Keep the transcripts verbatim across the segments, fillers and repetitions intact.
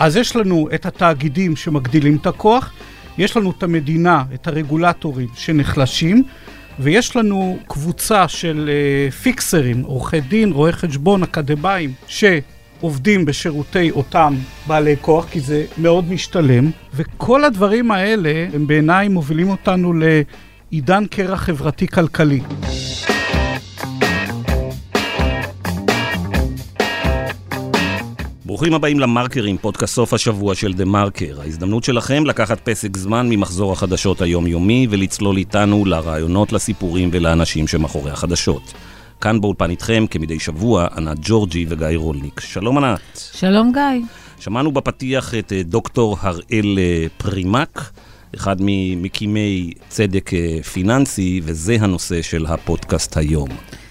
אז יש לנו את התאגידים שמגדילים את הכוח, יש לנו את המדינה, את הרגולטורים שנחלשים, ויש לנו קבוצה של uh, פיקסרים, עורכי דין, רואי חשבון, אקדמיים, שעובדים בשירותי אותם בעלי כוח, כי זה מאוד משתלם, וכל הדברים האלה הם בעיניי מובילים אותנו לעידן קרע חברתי-כלכלי. ברוכים הבאים למרקרים, פודקאסט סוף השבוע של דה מרקר. ההזדמנות שלכם לקחת פסק זמן ממחזור החדשות היומיומי ולצלול איתנו לרעיונות, לסיפורים ולאנשים שמאחורי החדשות. כאן באולפן איתכם כמדי שבוע ענת ג'ורג'י וגיא רולניק. שלום ענת. שלום גיא. שמענו בפתיח את דוקטור הראל פרימק, אחד ממקימי צדק פיננסי, וזה הנושא של הפודקאסט היום.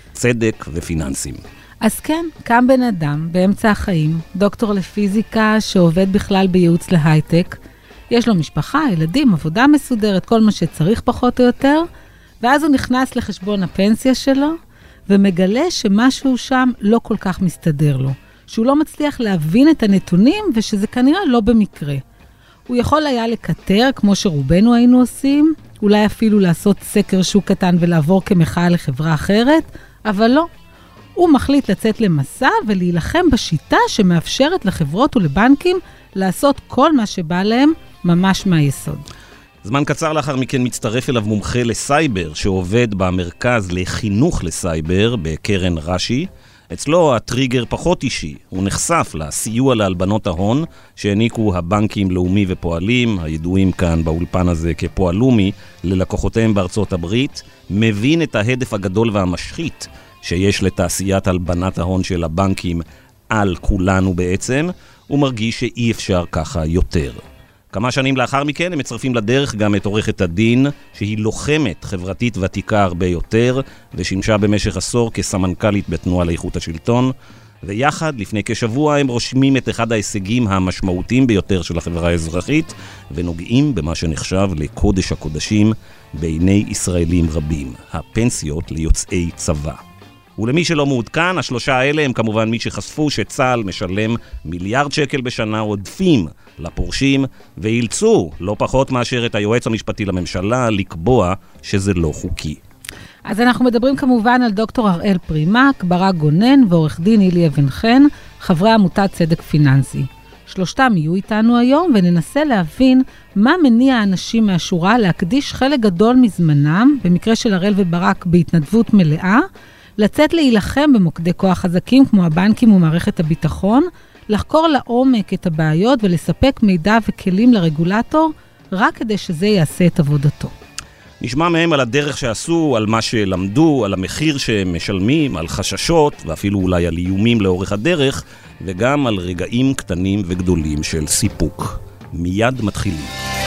צדק ופיננסים. אז כן, קם בן אדם באמצע החיים, דוקטור לפיזיקה שעובד בכלל בייעוץ להייטק, יש לו משפחה, ילדים, עבודה מסודרת, כל מה שצריך פחות או יותר, ואז הוא נכנס לחשבון הפנסיה שלו, ומגלה שמשהו שם לא כל כך מסתדר לו, שהוא לא מצליח להבין את הנתונים, ושזה כנראה לא במקרה. הוא יכול היה לקטר, כמו שרובנו היינו עושים, אולי אפילו לעשות סקר שוק קטן ולעבור כמחאה לחברה אחרת, אבל לא. הוא מחליט לצאת למסע ולהילחם בשיטה שמאפשרת לחברות ולבנקים לעשות כל מה שבא להם ממש מהיסוד. זמן קצר לאחר מכן מצטרף אליו מומחה לסייבר שעובד במרכז לחינוך לסייבר בקרן רש"י. אצלו הטריגר פחות אישי, הוא נחשף לסיוע להלבנות ההון שהעניקו הבנקים לאומי ופועלים, הידועים כאן באולפן הזה כפועלומי, ללקוחותיהם בארצות הברית, מבין את ההדף הגדול והמשחית שיש לתעשיית הלבנת ההון של הבנקים על כולנו בעצם, הוא מרגיש שאי אפשר ככה יותר. כמה שנים לאחר מכן הם מצרפים לדרך גם את עורכת הדין, שהיא לוחמת חברתית ותיקה הרבה יותר, ושימשה במשך עשור כסמנכ"לית בתנועה לאיכות השלטון, ויחד לפני כשבוע הם רושמים את אחד ההישגים המשמעותיים ביותר של החברה האזרחית, ונוגעים במה שנחשב לקודש הקודשים בעיני ישראלים רבים, הפנסיות ליוצאי צבא. ולמי שלא מעודכן, השלושה האלה הם כמובן מי שחשפו שצה"ל משלם מיליארד שקל בשנה עודפים לפורשים, ואילצו לא פחות מאשר את היועץ המשפטי לממשלה לקבוע שזה לא חוקי. אז אנחנו מדברים כמובן על דוקטור הראל פרימק, ברק גונן ועורך דין אילי אבן חן, חברי עמותת צדק פיננסי. שלושתם יהיו איתנו היום וננסה להבין מה מניע האנשים מהשורה להקדיש חלק גדול מזמנם, במקרה של הראל וברק בהתנדבות מלאה, לצאת להילחם במוקדי כוח חזקים כמו הבנקים ומערכת הביטחון, לחקור לעומק את הבעיות ולספק מידע וכלים לרגולטור, רק כדי שזה יעשה את עבודתו. נשמע מהם על הדרך שעשו, על מה שלמדו, על המחיר שהם משלמים, על חששות ואפילו אולי על איומים לאורך הדרך, וגם על רגעים קטנים וגדולים של סיפוק. מיד מתחילים.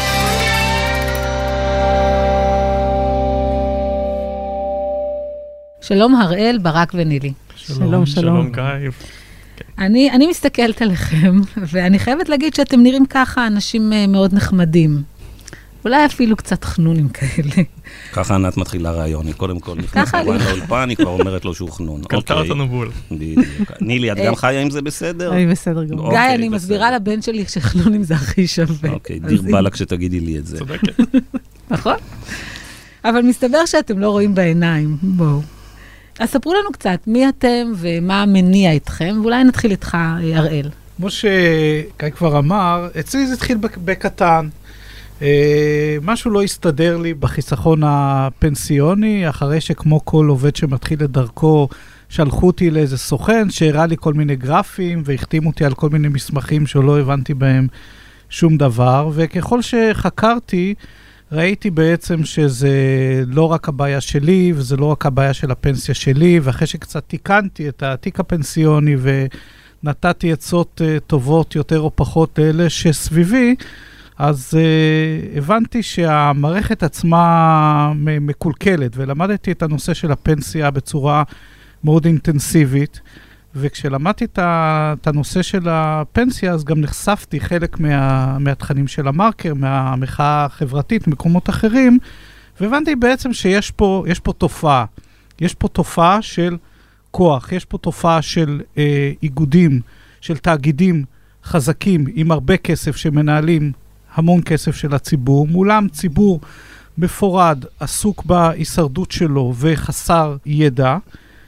שלום הראל, ברק ונילי. שלום, שלום. שלום גיא. אני, אני מסתכלת עליכם, ואני חייבת להגיד שאתם נראים ככה אנשים מאוד נחמדים. אולי אפילו קצת חנונים כאלה. ככה ענת מתחילה רעיון, היא קודם כל נכנס לרעיון לאולפן, היא כבר אומרת לו שהוא חנון. קלטה אותנו בול. נילי, את גם חיה עם זה בסדר? אני בסדר גמור. גיא, אני מסבירה לבן שלי שחנונים זה הכי שווה. אוקיי, דיר בלק שתגידי לי את זה. צודקת. נכון? אבל מסתבר שאתם לא רואים בעיניים. בואו. אז ספרו לנו קצת, מי אתם ומה מניע איתכם, ואולי נתחיל איתך, הראל. כמו שגיא כבר אמר, אצלי זה התחיל בקטן. משהו לא הסתדר לי בחיסכון הפנסיוני, אחרי שכמו כל עובד שמתחיל את דרכו, שלחו אותי לאיזה סוכן, שהראה לי כל מיני גרפים, והחתימו אותי על כל מיני מסמכים שלא הבנתי בהם שום דבר, וככל שחקרתי, ראיתי בעצם שזה לא רק הבעיה שלי, וזה לא רק הבעיה של הפנסיה שלי, ואחרי שקצת תיקנתי את התיק הפנסיוני, ונתתי עצות טובות יותר או פחות לאלה שסביבי, אז uh, הבנתי שהמערכת עצמה מקולקלת, ולמדתי את הנושא של הפנסיה בצורה מאוד אינטנסיבית, וכשלמדתי את הנושא של הפנסיה, אז גם נחשפתי חלק מה, מהתכנים של המרקר, מהמחאה החברתית, מקומות אחרים, והבנתי בעצם שיש פה, יש פה תופעה. יש פה תופעה של כוח, יש פה תופעה של אה, איגודים, של תאגידים חזקים עם הרבה כסף שמנהלים המון כסף של הציבור, מולם ציבור מפורד, עסוק בהישרדות שלו וחסר ידע,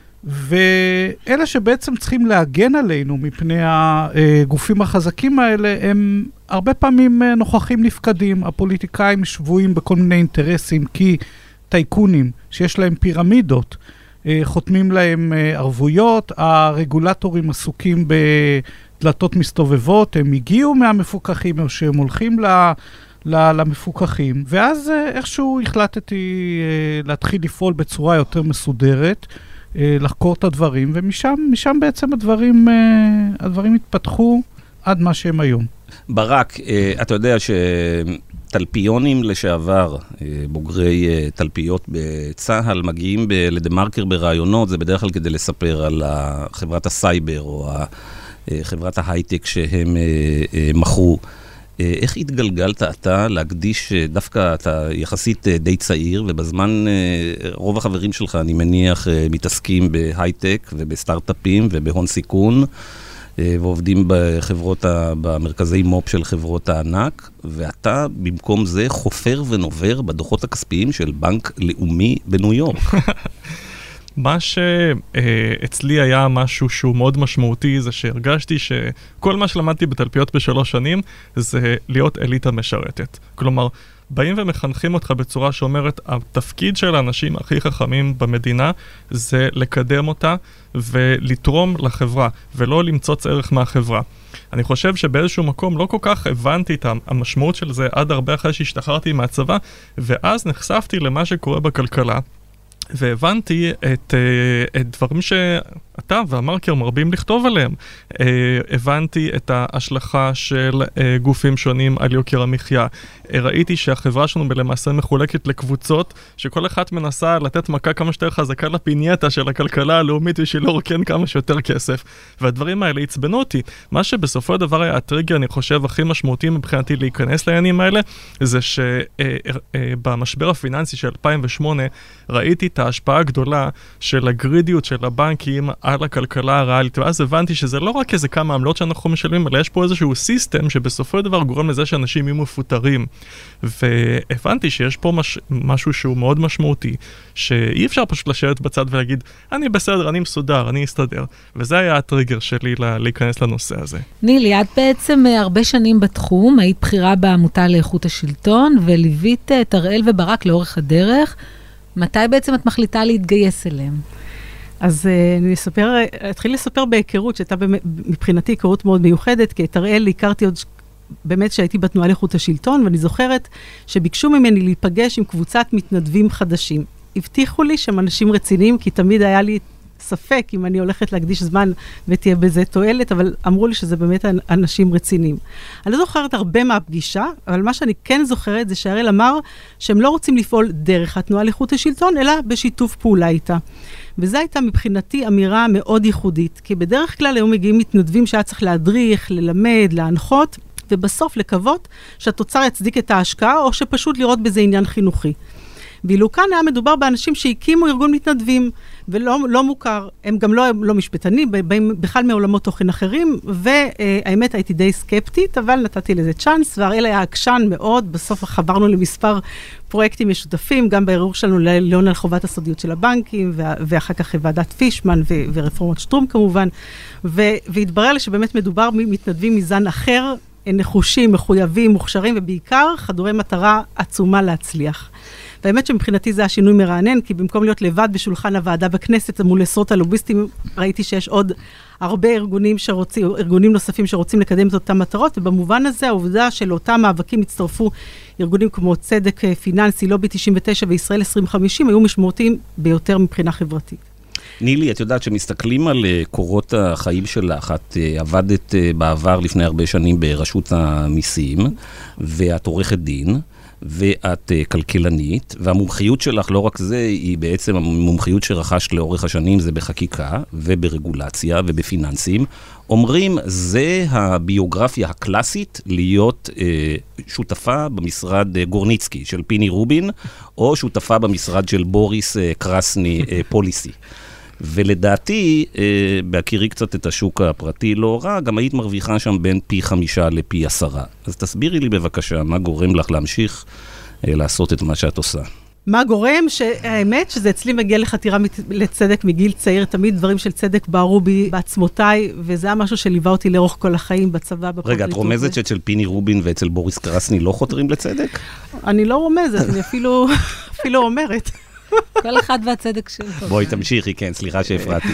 ואלה שבעצם צריכים להגן עלינו מפני הגופים החזקים האלה, הם הרבה פעמים נוכחים נפקדים. הפוליטיקאים שבויים בכל מיני אינטרסים, כי טייקונים שיש להם פירמידות, חותמים להם ערבויות, הרגולטורים עסוקים בדלתות מסתובבות, הם הגיעו מהמפוקחים או שהם הולכים ל... למפוקחים, ואז איכשהו החלטתי להתחיל לפעול בצורה יותר מסודרת, לחקור את הדברים, ומשם משם בעצם הדברים, הדברים התפתחו עד מה שהם היום. ברק, אתה יודע שתלפיונים לשעבר, בוגרי תלפיות בצהל, מגיעים לדמרקר ברעיונות, זה בדרך כלל כדי לספר על חברת הסייבר או חברת ההייטק שהם מכרו. איך התגלגלת אתה להקדיש, דווקא אתה יחסית די צעיר, ובזמן רוב החברים שלך, אני מניח, מתעסקים בהייטק ובסטארט-אפים ובהון סיכון, ועובדים בחברות, במרכזי מופ של חברות הענק, ואתה במקום זה חופר ונובר בדוחות הכספיים של בנק לאומי בניו יורק. מה שאצלי היה משהו שהוא מאוד משמעותי, זה שהרגשתי שכל מה שלמדתי בתלפיות בשלוש שנים, זה להיות אליטה משרתת. כלומר, באים ומחנכים אותך בצורה שאומרת, התפקיד של האנשים הכי חכמים במדינה, זה לקדם אותה ולתרום לחברה, ולא למצוץ ערך מהחברה. אני חושב שבאיזשהו מקום לא כל כך הבנתי את המשמעות של זה עד הרבה אחרי שהשתחררתי מהצבא, ואז נחשפתי למה שקורה בכלכלה, והבנתי את, את דברים שאתה והמרקר מרבים לכתוב עליהם. הבנתי את ההשלכה של גופים שונים על יוקר המחיה. ראיתי שהחברה שלנו למעשה מחולקת לקבוצות, שכל אחת מנסה לתת מכה כמה שיותר חזקה לפינייטה של הכלכלה הלאומית, בשביל לרוקן כמה שיותר כסף. והדברים האלה הצבנו אותי. מה שבסופו של דבר היה הטריגר, אני חושב, הכי משמעותי מבחינתי להיכנס לעניינים האלה, זה שבמשבר הפיננסי של אלפיים ושמונה, ראיתי את ההשפעה הגדולה של הגרידיות של הבנקים על הכלכלה הריאלית, ואז הבנתי שזה לא רק איזה כמה עמלות שאנחנו משלמים, אלא יש פה איזשהו סיסטם שבסופו של דבר גורם לזה שאנשים יהיו מפוטרים. והבנתי שיש פה מש... משהו שהוא מאוד משמעותי, שאי אפשר פשוט לשבת בצד ולהגיד, אני בסדר, אני מסודר, אני אסתדר. וזה היה הטריגר שלי לה... להיכנס לנושא הזה. נילי, את בעצם הרבה שנים בתחום, היית בחירה בעמותה לאיכות השלטון, וליווית את הראל וברק לאורך הדרך. מתי בעצם את מחליטה להתגייס אליהם? אז uh, אני אספר, אתחיל לספר בהיכרות, שהייתה מבחינתי היכרות מאוד מיוחדת, כי את הראל הכרתי עוד באמת שהייתי בתנועה לאיכות השלטון, ואני זוכרת שביקשו ממני להיפגש עם קבוצת מתנדבים חדשים. הבטיחו לי שהם אנשים רציניים, כי תמיד היה לי ספק אם אני הולכת להקדיש זמן ותהיה בזה תועלת, אבל אמרו לי שזה באמת אנשים רציניים. אני לא זוכרת הרבה מהפגישה, אבל מה שאני כן זוכרת זה שהראל אמר שהם לא רוצים לפעול דרך התנועה לאיכות השלטון, אלא בשיתוף פעולה איתה. וזו הייתה מבחינתי אמירה מאוד ייחודית, כי בדרך כלל היום מגיעים מתנדבים שהיה צריך להדריך, ללמד, להנחות, ובסוף לקוות שהתוצר יצדיק את ההשקעה, או שפשוט לראות בזה עניין חינוכי. ואילו כאן היה מדובר באנשים שהקימו ארגון מתנדבים, ולא לא מוכר, הם גם לא, לא משפטנים, באים בכלל מעולמות תוכן אחרים, והאמת הייתי די סקפטית, אבל נתתי לזה צ'אנס, והראל היה עקשן מאוד, בסוף חברנו למספר פרויקטים משותפים, גם בערעור שלנו לעון על חובת הסודיות של הבנקים, ואחר כך ועדת פישמן ו- ורפורמת שטרום כמובן, ו- והתברר לי שבאמת מדובר מתנדבים מזן אחר, נחושים, מחויבים, מוכשרים, ובעיקר חדורי מטרה עצומה להצליח. והאמת שמבחינתי זה השינוי מרענן, כי במקום להיות לבד בשולחן הוועדה בכנסת, מול עשרות הלוביסטים, ראיתי שיש עוד הרבה ארגונים שרוצים, ארגונים נוספים שרוצים לקדם את אותם מטרות, ובמובן הזה העובדה של אותם מאבקים הצטרפו ארגונים כמו צדק פיננסי, לובי תשעים ותשע וישראל עשרים חמישים, היו משמעותיים ביותר מבחינה חברתית. נילי, את יודעת שמסתכלים על קורות החיים שלך, את עבדת בעבר לפני הרבה שנים ברשות המיסים, ואת עורכת דין, ואת כלכלנית, והמומחיות שלך לא רק זה, היא בעצם המומחיות שרכשת לאורך השנים, זה בחקיקה וברגולציה ובפיננסים. אומרים, זה הביוגרפיה הקלאסית להיות אה, שותפה במשרד אה, גורניצקי של פיני רובין, או שותפה במשרד של בוריס אה, קרסני אה, פוליסי. ולדעתי, בהכירי קצת את השוק הפרטי לא רע, גם היית מרוויחה שם בין פי חמישה לפי עשרה. אז תסבירי לי בבקשה, מה גורם לך להמשיך לעשות את מה שאת עושה? מה גורם? שהאמת שזה אצלי מגיע לחתירה לצדק מגיל צעיר, תמיד דברים של צדק בערו בי בעצמותיי, וזה היה משהו שליווה אותי לאורך כל החיים בצבא. רגע, את רומזת שאצל פיני רובין ואצל בוריס קרסני לא חותרים לצדק? אני לא רומזת, אני אפילו, אפילו אומרת. כל אחד והצדק שלו. בואי תמשיכי, כן, סליחה שהפרעתי.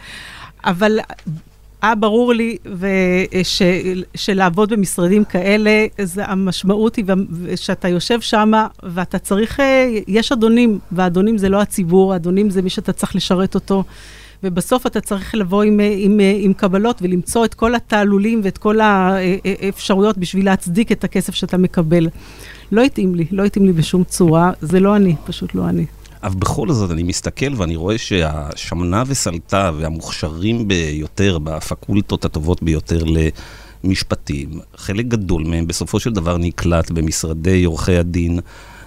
אבל היה ברור לי וש, שלעבוד במשרדים כאלה, זה המשמעות היא שאתה יושב שם ואתה צריך, יש אדונים, והאדונים זה לא הציבור, האדונים זה מי שאתה צריך לשרת אותו, ובסוף אתה צריך לבוא עם, עם, עם קבלות ולמצוא את כל התעלולים ואת כל האפשרויות בשביל להצדיק את הכסף שאתה מקבל. לא התאים לי, לא התאים לי בשום צורה, זה לא אני, פשוט לא אני. אבל בכל זאת אני מסתכל ואני רואה שהשמנה וסלטה והמוכשרים ביותר, בפקולטות הטובות ביותר למשפטים, חלק גדול מהם בסופו של דבר נקלט במשרדי עורכי הדין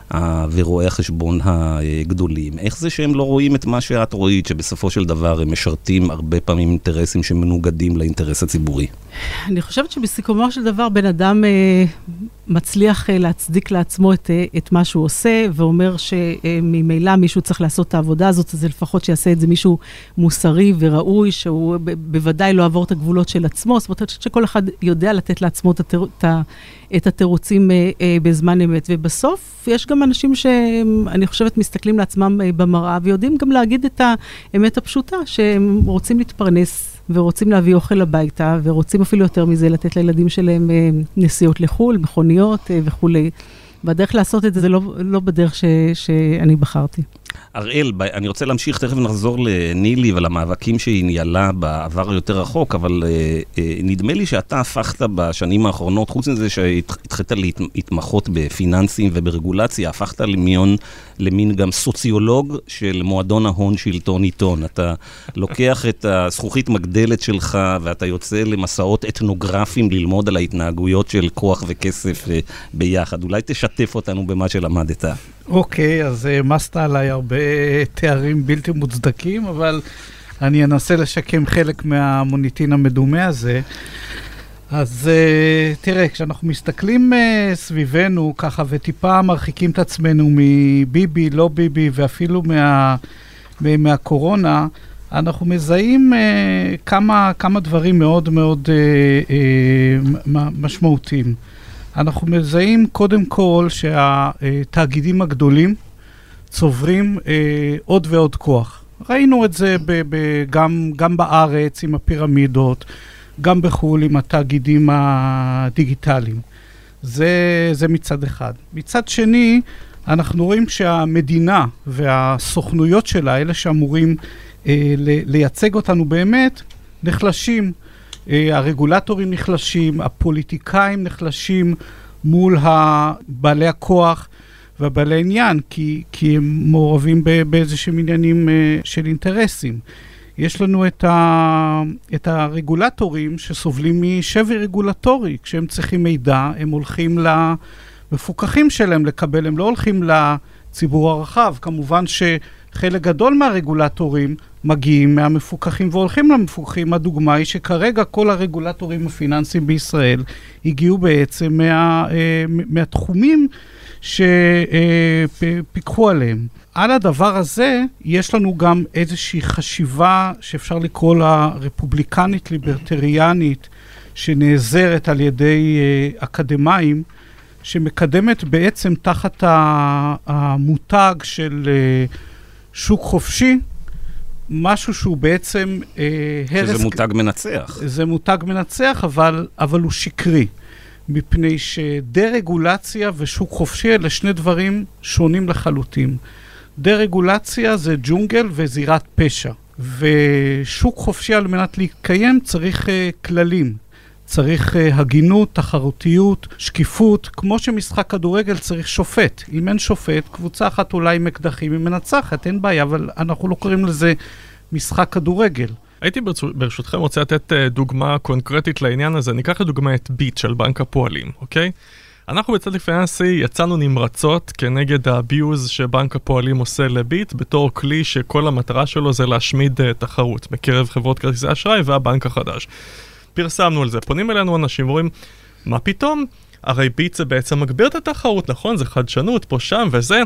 ורואי החשבון הגדולים. איך זה שהם לא רואים את מה שאת רואים, שבסופו של דבר הם משרתים הרבה פעמים אינטרסים שמנוגדים לאינטרס הציבורי? אני חושבת שבסיכומו של דבר בן אדם אה, מצליח אה, להצדיק לעצמו את, אה, את מה שהוא עושה, ואומר שממילא מישהו צריך לעשות את העבודה הזאת, אז לפחות שיעשה את זה מישהו מוסרי וראוי, שהוא ב- בוודאי לא עבור את הגבולות של עצמו. זאת אומרת שכל אחד יודע לתת לעצמו את, התיר, את, ה, את התירוצים אה, אה, בזמן אמת. ובסוף יש גם אנשים שאני חושבת מסתכלים לעצמם אה, במראה, ויודעים גם להגיד את האמת הפשוטה, שהם רוצים להתפרנס ורוצים להביא אוכל הביתה, ורוצים אפילו יותר מזה לתת לילדים שלהם אה, נסיעות לחול, מכוניות אה, וכו'. והדרך לעשות את זה, זה לא, לא בדרך ש, שאני בחרתי. אראל, אני רוצה להמשיך, תכף נחזור לנילי ולמאבקים שהיא ניהלה בעבר יותר רחוק, אבל אה, אה, נדמה לי שאתה הפכת בשנים האחרונות, חוץ מזה שהתחלת להתמחות בפיננסים וברגולציה, הפכת למיון, למין גם סוציולוג של מועדון ההון שלטון עיתון. אתה לוקח את הזכוכית מגדלת שלך, ואתה יוצא למסעות אתנוגרפיים ללמוד על ההתנהגויות של כוח וכסף אה, ביחד. אולי תשתף אותנו במה שלמדת. אוקיי, אז מסת עליי הרבה תארים בלתי מוצדקים, אבל אני אנסה לשקם חלק מהמוניטין המדומה הזה. אז uh, תראה, כשאנחנו מסתכלים uh, סביבנו ככה וטיפה מרחיקים את עצמנו מביבי, לא ביבי ואפילו מה, מהקורונה, אנחנו מזהים uh, כמה, כמה דברים מאוד מאוד uh, uh, משמעותיים. אנחנו מזהים קודם כל שהתאגידים הגדולים צוברים אה, עוד ועוד כוח. ראינו את זה ב- ב- גם, גם בארץ עם הפירמידות, גם בחול עם התאגידים הדיגיטליים. זה, זה מצד אחד. מצד שני, אנחנו רואים שהמדינה והסוכנויות שלה, אלה שאמורים אה, לייצג אותנו באמת, נחלשים. הרגולטורים נחלשים, הפוליטיקאים נחלשים מול בעלי הכוח ובעלי עניין, כי, כי הם מעורבים באיזשהם עניינים של אינטרסים. יש לנו את, ה, את הרגולטורים שסובלים משבי רגולטורי. כשהם צריכים מידע, הם הולכים למפוקחים שלהם לקבל, הם לא הולכים לציבור הרחב. כמובן שחלק גדול מהרגולטורים מגיעים מהמפוקחים והולכים למפוקחים. הדוגמה היא שכרגע כל הרגולטורים הפיננסיים בישראל הגיעו בעצם מה, מהתחומים שפיקחו עליהם. על הדבר הזה יש לנו גם איזושהי חשיבה שאפשר לקרוא לה רפובליקנית ליברטריאנית, שנעזרת על ידי אקדמאים, שמקדמת בעצם תחת המותג של שוק חופשי, משהו שהוא בעצם אה, הרס... שזה מותג מנצח. זה מותג מנצח, אבל, אבל הוא שקרי. מפני שדה-רגולציה ושוק חופשי אלה שני דברים שונים לחלוטין. דה-רגולציה זה ג'ונגל וזירת פשע. ושוק חופשי על מנת להתקיים צריך אה, כללים. צריך אה, הגינות, תחרותיות, שקיפות. כמו שמשחק כדורגל צריך שופט. אם אין שופט, קבוצה אחת אולי עם אקדחים היא מנצחת, אין בעיה, אבל אנחנו לא קוראים לזה משחק כדורגל. הייתי ברשותכם רוצה לתת דוגמה קונקרטית לעניין הזה. ניקח לדוגמה את ביט של בנק הפועלים, אוקיי? אנחנו בצדק פיננסי יצאנו נמרצות כנגד האביוז שבנק הפועלים עושה לביט, בתור כלי שכל המטרה שלו זה להשמיד תחרות בקרב חברות כרטיסי אשראי והבנק החדש. פרסמנו על זה, פונים אלינו אנשים ואומרים, מה פתאום? הרי ביט זה בעצם מגביר את התחרות, נכון? זה חדשנות פה שם וזה.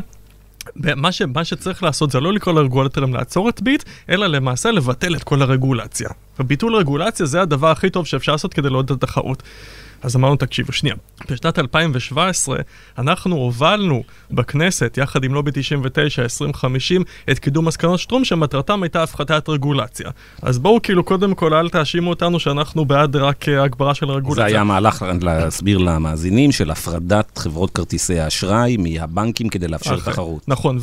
מה, ש, מה שצריך לעשות זה לא לקרוא לרגולטורים לעצור את ביט, אלא למעשה לבטל את כל הרגולציה. וביטול רגולציה זה הדבר הכי טוב שאפשר לעשות כדי לעודד את התחרות. אז אמרנו, תקשיבו, שנייה. בשנת אלפיים שבע עשרה אנחנו הובלנו בכנסת, יחד עם לובי תשעים ותשע עשרים חמישים, את קידום מסקנות שטרום שמטרתם הייתה הפחתת רגולציה. אז בואו כאילו קודם כל אל תאשימו אותנו שאנחנו בעד רק הגברה של הרגולציה. זה היה מהלך להסביר למאזינים של הפרדת חברות כרטיסי האשראי מהבנקים כדי לאפשר תחרות. נכון,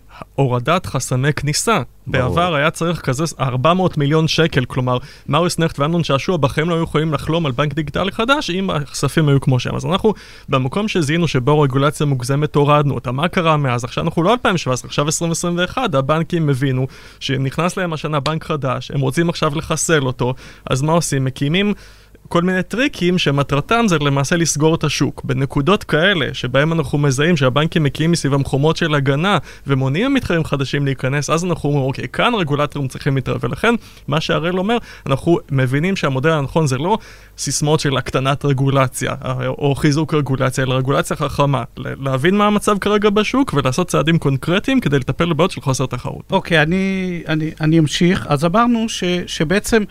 והורדת חסמי כניסה. בעבר היה צריך כזה ארבע מאות מיליון שקל, כלומר, מריוס נכט ואמנון שעשוע בחיים לא היו יכולים לחלום על בנק דיגיטלי חדש אם הכספים היו כמו שהם. אז אנחנו, במקום שזיהינו שבו רגולציה מוגזמת, הורדנו אותה. מה קרה מאז? עכשיו אנחנו לא אלפיים שבע עשרה, עכשיו עשרים עשרים ואחת, הבנקים הבינו שנכנס להם השנה בנק חדש, הם רוצים עכשיו לחסל אותו, אז מה עושים? מקימים כל מיני טריקים שמטרתם זה למעשה לסגור את השוק. בנקודות כאלה שבהם אנחנו מזהים שהבנקים מקימים מסביבם חומות של הגנה ומונעים מתחרים חדשים להיכנס, אז אנחנו אומרים, אוקיי, כאן רגולטורים צריכים להתערב. ולכן, מה שהראל אומר, אנחנו מבינים שהמודל הנכון זה לא סיסמאות של הקטנת רגולציה או חיזוק רגולציה, אלא רגולציה חכמה. להבין מה המצב כרגע בשוק ולעשות צעדים קונקרטיים כדי לטפל בבעיות של חוסר תחרות. אוקיי, אני, אני, אני אמשיך. אז אמרנו ש, שבעצם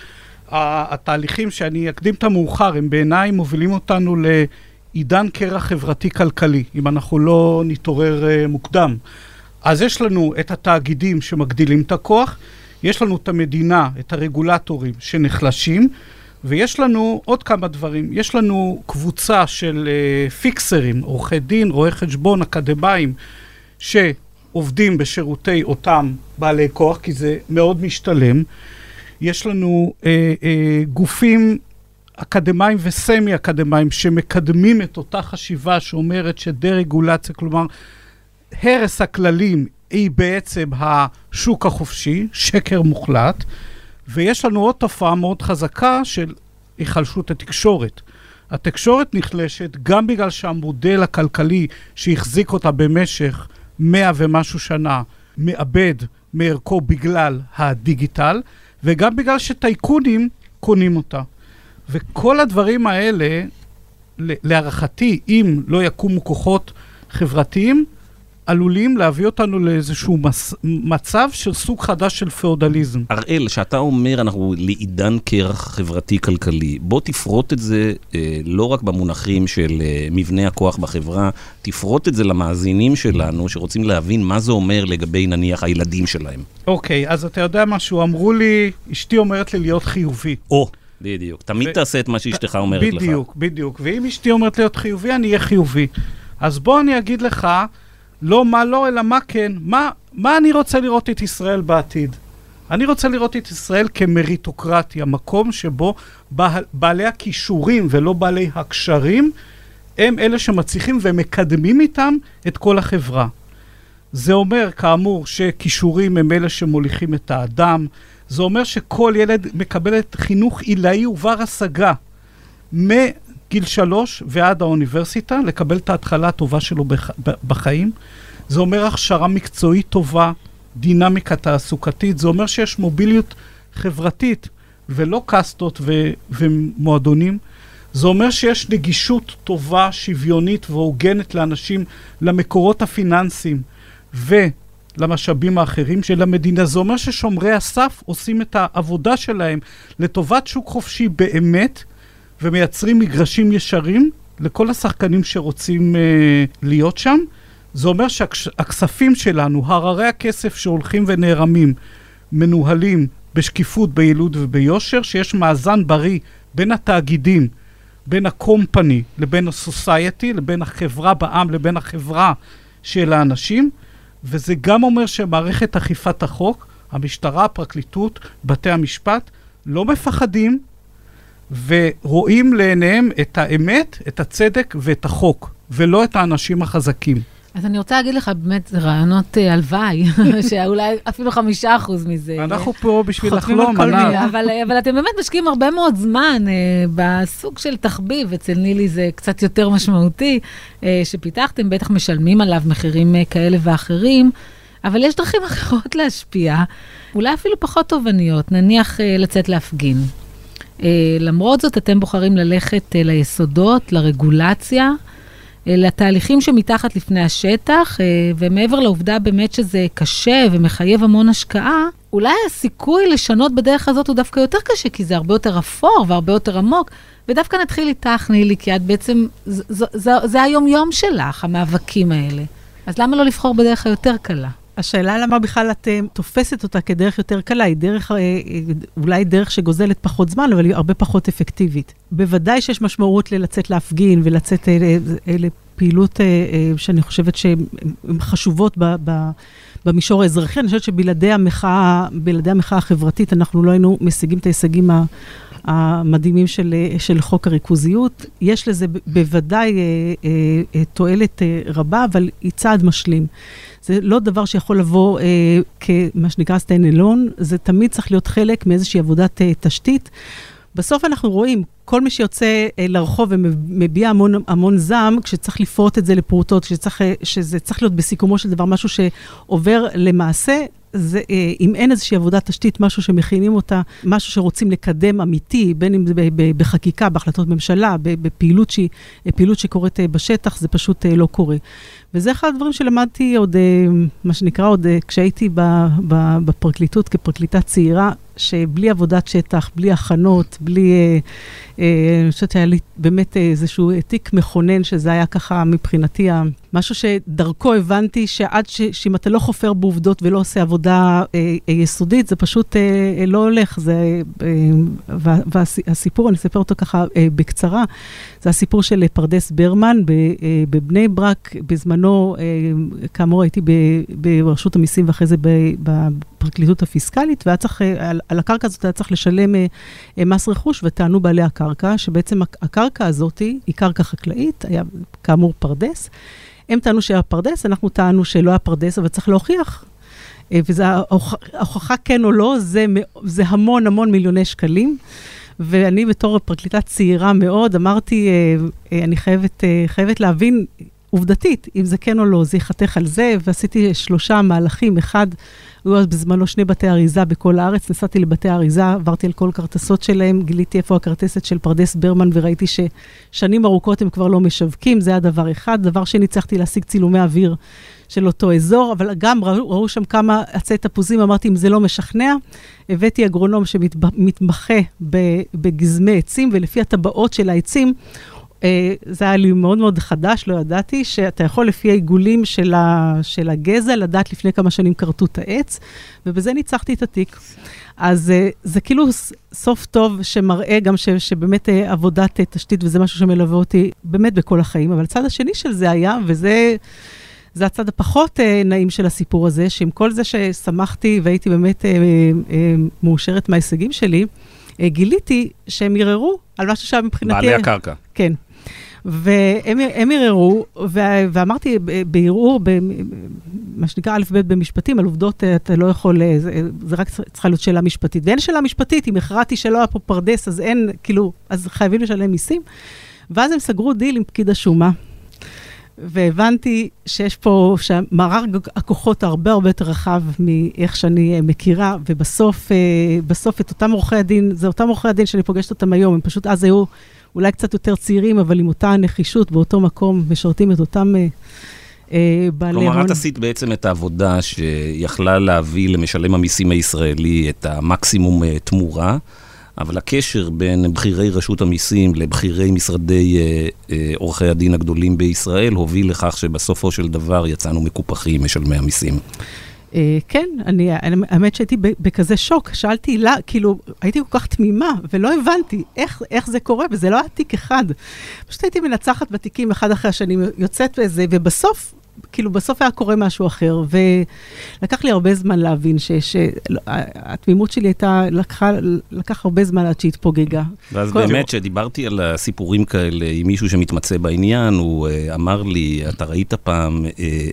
התהליכים שאני אקדים את המאוחר, הם בעיניי מובילים אותנו לעידן קרע חברתי-כלכלי, אם אנחנו לא נתעורר uh, מוקדם. אז יש לנו את התאגידים שמגדילים את הכוח, יש לנו את המדינה, את הרגולטורים שנחלשים, ויש לנו עוד כמה דברים. יש לנו קבוצה של uh, פיקסרים, עורכי דין, רואי חשבון, אקדמיים, שעובדים בשירותי אותם בעלי כוח, כי זה מאוד משתלם. יש לנו אה, אה, גופים אקדמיים וסמי-אקדמיים שמקדמים את אותה חשיבה שאומרת שדה-רגולציה, כלומר, הרס הכללים היא בעצם השוק החופשי, שקר מוחלט, ויש לנו עוד תופעה מאוד חזקה של היחלשות התקשורת. התקשורת נחלשת גם בגלל שהמודל הכלכלי שהחזיק אותה במשך מאה ומשהו שנה מאבד מערכו בגלל הדיגיטל, וגם בגלל שטייקונים קונים אותה. וכל הדברים האלה, להערכתי, אם לא יקומו כוחות חברתיים, עלולים להביא אותנו לאיזשהו מצב של סוג חדש של פאודליזם. הראל, שאתה אומר, אנחנו לעידן קרח חברתי-כלכלי, בוא תפרוט את זה אה, לא רק במונחים של אה, מבנה הכוח בחברה, תפרוט את זה למאזינים שלנו, שרוצים להבין מה זה אומר לגבי נניח הילדים שלהם. אוקיי, אז אתה יודע משהו, אמרו לי, אשתי אומרת לי להיות חיובי. או, בדיוק. תמיד ו... תעשה את מה שאשתך אומרת בדיוק, לך. בדיוק, בדיוק. ואם אשתי אומרת להיות חיובי, אני אהיה חיובי. אז בוא אני אגיד לך, לא מה לא, אלא מה כן. מה, מה אני רוצה לראות את ישראל בעתיד? אני רוצה לראות את ישראל כמריטוקרטיה, מקום שבו בעלי הכישורים ולא בעלי הקשרים, הם אלה שמצליחים ומקדמים איתם את כל החברה. זה אומר, כאמור, שכישורים הם אלה שמוליכים את האדם. זה אומר שכל ילד מקבל את חינוך עילאי ובר השגה. מגיל שלוש ועד האוניברסיטה, לקבל את ההתחלה הטובה שלו בח... בחיים. זה אומר הכשרה מקצועית טובה, דינמיקה תעסוקתית. זה אומר שיש מוביליות חברתית, ולא קסטות ו... ומועדונים. זה אומר שיש נגישות טובה, שוויונית והוגנת לאנשים, למקורות הפיננסיים ולמשאבים האחרים של המדינה. זה אומר ששומרי הסף עושים את העבודה שלהם לטובת שוק חופשי באמת, ומייצרים מגרשים ישרים לכל השחקנים שרוצים אה, להיות שם. זה אומר שהכספים שלנו, הררי הכסף שהולכים ונערמים, מנוהלים בשקיפות, ביעילות וביושר, שיש מאזן בריא בין התאגידים, בין הקומפני לבין הסוסייטי, לבין החברה בעם, לבין החברה של האנשים, וזה גם אומר שמערכת אכיפת החוק, המשטרה, הפרקליטות, בתי המשפט, לא מפחדים ורואים לעיניהם את האמת, את הצדק ואת החוק, ולא את האנשים החזקים. אז אני רוצה להגיד לך, באמת, זה רעיונות הלוואי, שאולי אפילו חמישה אחוז מזה. אנחנו פה בשביל לחלום עליו. אבל אתם באמת משקיעים הרבה מאוד זמן בסוג של תחביב, אצל נילי זה קצת יותר משמעותי, שפיתחתם, בטח משלמים עליו מחירים כאלה ואחרים, אבל יש דרכים אחרות להשפיע, אולי אפילו פחות תובעניות, נניח לצאת להפגין. למרות זאת, אתם בוחרים ללכת ליסודות, לרגולציה, לתהליכים שמתחת לפני השטח, ומעבר לעובדה באמת שזה קשה ומחייב המון השקעה, אולי הסיכוי לשנות בדרך הזאת הוא דווקא יותר קשה, כי זה הרבה יותר אפור והרבה יותר עמוק, ודווקא נתחיל איתך, נילי, כי את בעצם, זה, זה, זה היום-יום שלך, המאבקים האלה. אז למה לא לבחור בדרך היותר קלה? השאלה למה בכלל את תופסת אותה כדרך יותר קלה, היא דרך, אולי דרך שגוזלת פחות זמן, אבל היא הרבה פחות אפקטיבית. בוודאי שיש משמעות ללצאת להפגין ולצאת לפעילות שאני חושבת שהן חשובות במישור האזרחי. אני חושבת שבלעדי המחאה, בלעדי המחאה החברתית, אנחנו לא היינו משיגים את ההישגים המדהימים של, של חוק הריכוזיות. יש לזה בוודאי תועלת רבה, אבל היא צעד משלים. זה לא דבר שיכול לבוא אה, כמה שנקרא סטיינלון, זה תמיד צריך להיות חלק מאיזושהי עבודת אה, תשתית. בסוף אנחנו רואים, כל מי שיוצא אה, לרחוב ומביע המון, המון זעם, כשצריך לפרוט את זה לפרוטות, כשצריך, אה, שזה צריך להיות בסיכומו של דבר משהו שעובר למעשה, זה, אה, אם אין איזושהי עבודת תשתית, משהו שמכינים אותה, משהו שרוצים לקדם אמיתי, בין אם זה בחקיקה, בהחלטות ממשלה, בפעילות, שהיא, פעילות שקורית אה, בשטח, זה פשוט אה, לא קורה. וזה אחד הדברים שלמדתי עוד, מה שנקרא עוד, כשהייתי בפרקליטות כפרקליטה צעירה, שבלי עבודת שטח, בלי הכנות, בלי, אני חושבת שהיה לי באמת איזשהו תיק מכונן, שזה היה ככה מבחינתי, משהו שדרכו הבנתי שעד ש, שאם אתה לא חופר בעובדות ולא עושה עבודה יסודית, זה פשוט לא הולך. זה, והסיפור, אני אספר אותו ככה בקצרה, זה הסיפור של פרדס ברמן בבני ברק, בזמנו, כאמור הייתי ברשות המיסים ואחרי זה בפרקליטות הפיסקלית, והיה צריך, על הקרקע הזאת היה צריך לשלם מס רכוש, וטענו בעלי הקרקע, שבעצם הקרקע הזאת היא קרקע חקלאית, היה כאמור פרדס. הם טענו שהיה פרדס, אנחנו טענו שלא היה פרדס, אבל צריך להוכיח. וזה ההוכחה כן או לא, זה, זה המון המון מיליוני שקלים. ואני בתור פרקליטה צעירה מאוד, אמרתי, אני חייבת, חייבת להבין עובדתית, אם זה כן או לא, זה יחתך על זה, ועשיתי שלושה מהלכים, אחד, היו אז בזמנו שני בתי אריזה בכל הארץ, נסעתי לבתי האריזה, עברתי על כל קרטסות שלהם, גיליתי איפה הקרטסת של פרדס ברמן, וראיתי ששנים ארוכות הם כבר לא משווקים, זה היה דבר אחד. דבר שני, צריכתי להשיג צילומי אוויר של אותו אזור, אבל גם ראו, ראו שם כמה עצי תפוזים, אמרתי, אם זה לא משכנע, הבאתי אגרונום שמתמחה בגזמי עצים, ולפי הטבעות של העצים, זה היה לי מאוד מאוד חדש, לא ידעתי, שאתה יכול לפי העיגולים של, ה, של הגזע, לדעת לפני כמה שנים קרטו את העץ, ובזה ניצחתי את התיק. אז זה כאילו סוף טוב שמראה גם ש, שבאמת עבודת תשתית, וזה משהו שמלווה אותי באמת בכל החיים, אבל הצד השני של זה היה, וזה זה הצד הפחות נעים של הסיפור הזה, שעם כל זה ששמחתי והייתי באמת מאושרת מההישגים שלי, גיליתי שהם יררו על משהו שהיה מבחינתי... בעלי הקרקע. כן. והם יררו, ואמרתי בערעור, מה שנקרא א' ב' במשפטים, על עובדות אתה לא יכול, זה רק צריכה להיות שאלה משפטית. ואין שאלה משפטית, אם הכרעתי שלא היה פה פרדס, אז אין, כאילו, אז חייבים לשלם מיסים. ואז הם סגרו דיל עם פקיד השומה. והבנתי שיש פה, שמערך הכוחות הרבה הרבה יותר רחב מאיך שאני מכירה, ובסוף, בסוף את אותם עורכי הדין, זה אותם עורכי הדין שאני פוגשת אותם היום, הם פשוט אז היו אולי קצת יותר צעירים, אבל עם אותה נחישות באותו מקום, משרתים את אותם בעלי הון. כלומר, את עשית בעצם את העבודה שיכלה להביא למשלם המיסים הישראלי את המקסימום תמורה, אבל הקשר בין בחירי רשות המיסים לבחירי משרדי אה, אה, עורכי הדין הגדולים בישראל, הוביל לכך שבסופו של דבר יצאנו מקופחים משלמי המיסים. אה, כן, אני, האמת שהייתי בכזה שוק, שאלתי, לה, כאילו, הייתי כל כך תמימה, ולא הבנתי איך, איך זה קורה, וזה לא היה תיק אחד. פשוט הייתי מנצחת בתיקים אחד אחרי השני, יוצאת בזה, ובסוף, כאילו בסוף היה קורה משהו אחר, ולקח לי הרבה זמן להבין שהתמימות שלי הייתה, לקחה, לקח הרבה זמן עד שהתפוגגה. ואז באמת שדיברתי על הסיפורים כאלה עם מישהו שמתמצא בעניין, הוא אמר לי, אתה ראית פעם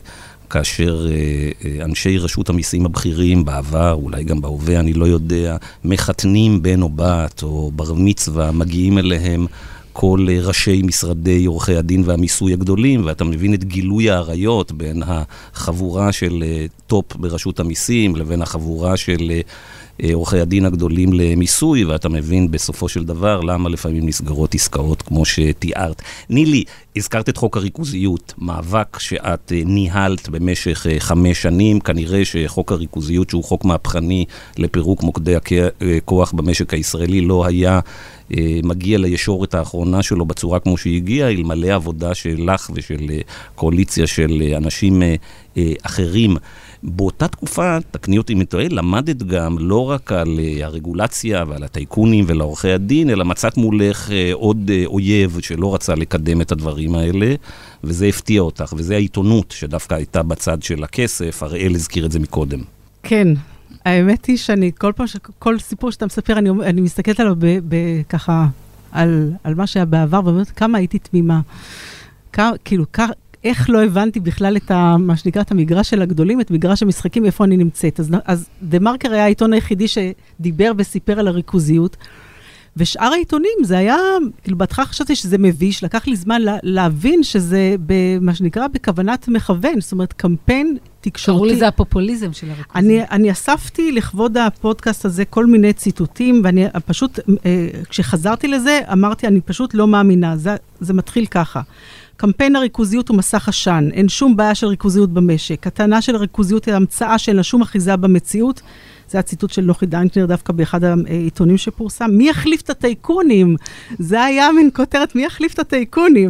כאשר אנשי רשות המיסים הבכירים בעבר, אולי גם בהווה, אני לא יודע, מחתנים בן או בת או בר מצווה, מגיעים אליהם כל ראשי משרדי עורכי הדין והמיסוי הגדולים, ואתה מבין את גילוי העריות בין החבורה של טופ ברשות המיסים לבין החבורה של עורכי הדין הגדולים למיסוי, ואתה מבין בסופו של דבר למה לפעמים נסגרות עסקאות כמו שתיארת. נילי, הזכרת את חוק הריכוזיות, מאבק שאת ניהלת במשך חמש שנים, כנראה שחוק הריכוזיות שהוא חוק מהפכני לפירוק מוקדי הכוח במשק הישראלי לא היה מגיע לישורת האחרונה שלו בצורה כמו שהיא הגיעה, אלמלא עבודה שלך ושל קואליציה של אנשים אחרים. באותה תקופה, תקני אותי אם אני טועה, למדת גם לא רק על הרגולציה ועל הטייקונים ולעורכי הדין, אלא מצאת מולך עוד אויב שלא רצה לקדם את הדברים האלה, וזה הפתיע אותך, וזה העיתונות שדווקא הייתה בצד של הכסף, הראל הזכיר את זה מקודם. כן, האמת היא שאני, כל פעם, כל סיפור שאתה מספר, אני, אני מסתכלת עליו בככה, על, על מה שהיה בעבר, ובאמת כמה הייתי תמימה. כמה, כאילו, כמה, איך לא הבנתי בכלל את ה, מה שנקרא, את המגרש של הגדולים, את מגרש המשחקים, איפה אני נמצאת. אז, אז דה מרקר היה העיתון היחידי שדיבר וסיפר על הריכוזיות, ושאר העיתונים, זה היה, כאילו, בהתחלה חשבתי שזה מביש, לקח לי זמן לה, להבין שזה, במה שנקרא, בכוונת מכוון, זאת אומרת, קמפיין תקשורתי. קראו לזה הפופוליזם של הריכוזים. אני, אני אספתי לכבוד הפודקאסט הזה כל מיני ציטוטים, ואני פשוט, כשחזרתי לזה, אמרתי, אני פשוט לא מאמינה, זה, זה מתחיל ככה. קמפיין הריכוזיות הוא מסך עשן, אין שום בעיה של ריכוזיות במשק. הטענה של הריכוזיות היא המצאה שאין לה שום אחיזה במציאות. זה הציטוט של נוחי דנקנר דווקא באחד העיתונים שפורסם. מי יחליף את הטייקונים? זה היה מין כותרת, מי יחליף את הטייקונים?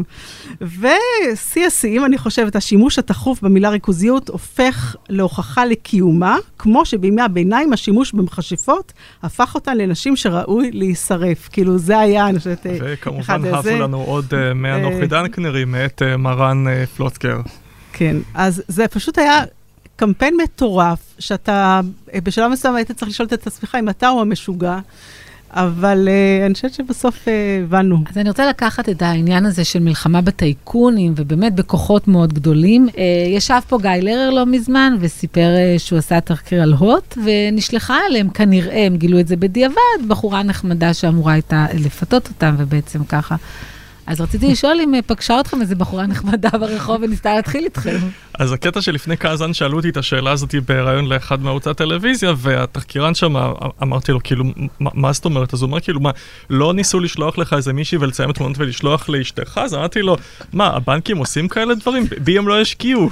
ושיא השיאים, אני חושבת, השימוש התחוף במילה ריכוזיות הופך להוכחה לקיומה, כמו שבימי הביניים השימוש במכשפות הפך אותן לנשים שראוי להישרף. כאילו זה היה, אני חושבת, וכמובן הפו לנו עוד מאה נוחי דנקנרים מאת מרן פלוצקר. כן, אז זה פשוט היה קמפיין מטורף, שאתה בשלב מסוים היית צריך לשאול את עצמך אם אתה הוא המשוגע, אבל uh, אני חושבת שבסוף הבנו. אז אני רוצה לקחת את העניין הזה של מלחמה בטייקונים, ובאמת בכוחות מאוד גדולים. Uh, ישב פה גיא לרר לא מזמן, וסיפר uh, שהוא עשה תחקיר על הוט, ונשלחה עליהם, כנראה, הם גילו את זה בדיעבד, בחורה נחמדה שאמורה הייתה לפתות אותם, ובעצם ככה. אז רציתי לשאול אם פגשה אתכם איזו בחורה נחמדה ברחוב וניסתה להתחיל איתכם. אז הקטע שלפני כזן שאלו אותי את השאלה הזאת בהיריון לאחד מערוצי הטלוויזיה, והתחקירן שם אמרתי לו, כאילו, מה זאת אומרת? אז הוא אומר, כאילו, מה, לא ניסו לשלוח לך איזה מישהי ולציין תמונות ולשלוח לאשתך? אז אמרתי לו, מה, הבנקים עושים כאלה דברים? בי הם לא השקיעו.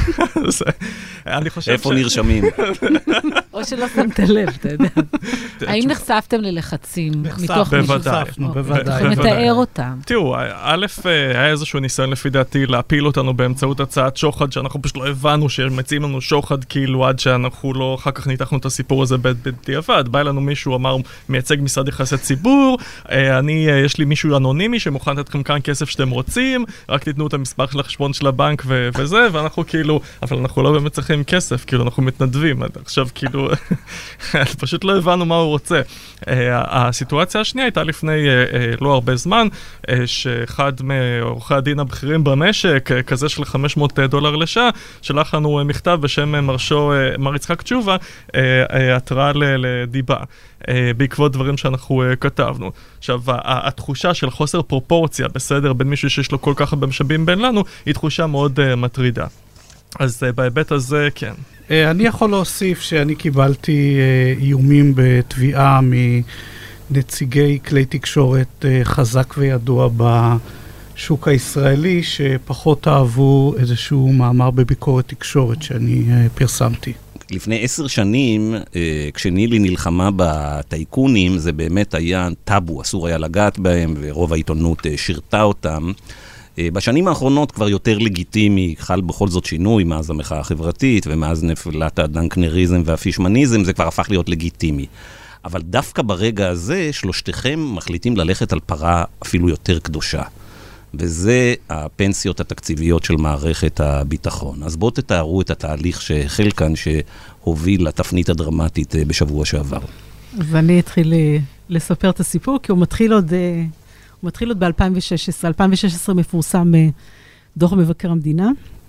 איפה נרשמים? או שלא שמת לב, אתה יודע. האם נחשפתם ללחצים? נחשפנו, בוודאי. מתאר אותם. תראו, א', היה איזשהו ניסיון לפי דעתי להפיל אותנו באמצעות הצעת שוחד, שאנחנו פשוט לא הבנו שהם מציעים לנו שוחד, כאילו עד שאנחנו לא, אחר כך ניתחנו את הסיפור הזה בדיעבד. בא אלינו מישהו, אמר, מייצג משרד יחסי ציבור, אני, יש לי מישהו אנונימי שמוכן לתת לכם כאן כסף שאתם רוצים, רק תיתנו את המספר של החשבון של הבנק ו- וזה, ואנחנו כאילו, אבל אנחנו לא באמת צריכים כסף, כאילו אנחנו מתנדבים. עכשיו כאילו, פשוט לא הבנו מה הוא רוצה. הסיטואציה השנייה הייתה לפני לא הרבה זמן, שאחד מעורכי הדין הבכירים במשק, כזה של חמש מאות דולר לשעה, שלח לנו מכתב בשם מרשו, מר יצחק תשובה, התראה לדיבה, בעקבות דברים שאנחנו כתבנו. עכשיו, התחושה של חוסר פרופורציה, בסדר, בין מישהו שיש לו כל כך הרבה משאבים בין לנו, היא תחושה מאוד מטרידה. אז בהיבט הזה, כן. אני יכול להוסיף שאני קיבלתי איומים בתביעה מנציגי כלי תקשורת חזק וידוע בשוק הישראלי, שפחות אהבו איזשהו מאמר בביקורת תקשורת שאני פרסמתי. לפני עשר שנים, כשנילי נלחמה בטייקונים, זה באמת היה טאבו, אסור היה לגעת בהם, ורוב העיתונות שירתה אותם. בשנים האחרונות כבר יותר לגיטימי, חל בכל זאת שינוי מאז המחאה החברתית, ומאז נפילת הדנקנריזם והפישמניזם, זה כבר הפך להיות לגיטימי. אבל דווקא ברגע הזה, שלושתכם מחליטים ללכת על פרה אפילו יותר קדושה. וזה הפנסיות התקציביות של מערכת הביטחון. אז בואו תתארו את התהליך שהחל כאן, שהוביל לתפנית הדרמטית בשבוע שעבר. אז אני אתחיל לספר את הסיפור, כי הוא מתחיל עוד, הוא מתחיל עוד ב-אלפיים ושש עשרה. אלפיים ושש עשרה מפורסם דוח מבקר המדינה,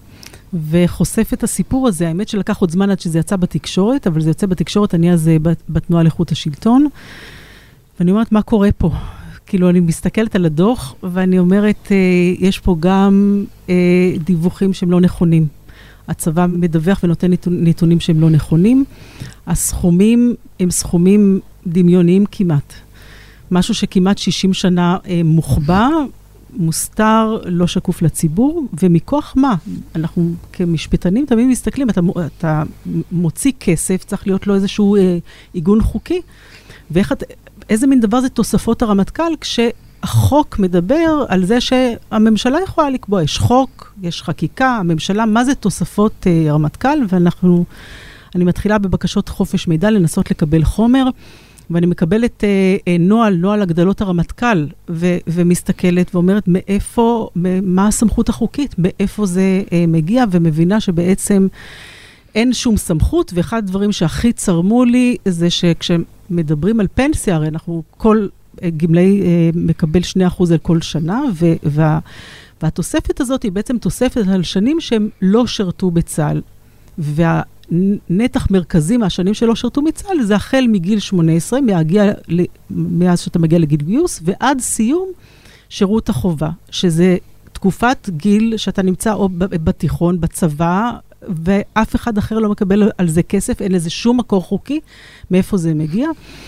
וחושף את הסיפור הזה. האמת שלקח עוד זמן עד שזה יצא בתקשורת, אבל זה יוצא בתקשורת, אני אז בתנועה לאיכות השלטון, ואני אומרת, מה קורה פה? כאילו, אני מסתכלת על הדוח, ואני אומרת, יש פה גם דיווחים שהם לא נכונים. הצבא מדווח ונותן נתונים שהם לא נכונים. הסכומים הם סכומים דמיוניים כמעט. משהו שכמעט שישים שנה מוחבא, מוסתר, לא שקוף לציבור, ומכוח מה? אנחנו כמשפטנים תמיד מסתכלים, אתה, אתה מוציא כסף, צריך להיות לו איזשהו אה, עיגון חוקי, ואיך, איזה מין דבר זה תוספות הרמטכ"ל, כשהחוק מדבר על זה שהממשלה יכולה לקבוע, יש חוק, יש חקיקה, הממשלה, מה זה תוספות אה, הרמטכ"ל, ואנחנו, אני מתחילה בבקשות חופש מידע, לנסות לקבל חומר, ואני מקבלת אה, אה, נועל, נועל הגדלות הרמטכ"ל, ו- ומסתכלת ואומרת מאיפה, מה הסמכות החוקית, מאיפה זה אה, מגיע, ומבינה שבעצם אין שום סמכות, ואחד הדברים שהכי צרמו לי, זה שכשמדברים על פנסיה, הרי אנחנו כל אה, גמלאי אה, מקבל שני אחוז על כל שנה, ו- וה- והתוספת הזאת היא בעצם תוספת על שנים שהם לא שרתו בצה"ל, וה... נתח מרכזי מהשנים שלא שרתו מצה"ל, זה החל מגיל שמונה עשרה, מהגיע, מאז שאתה מגיע לגיל גיוס, ועד סיום שירות החובה, שזה תקופת גיל שאתה נמצא או בתיכון, בצבא, ואף אחד אחר לא מקבל על זה כסף, אין לזה שום מקור חוקי, מאיפה זה מגיע.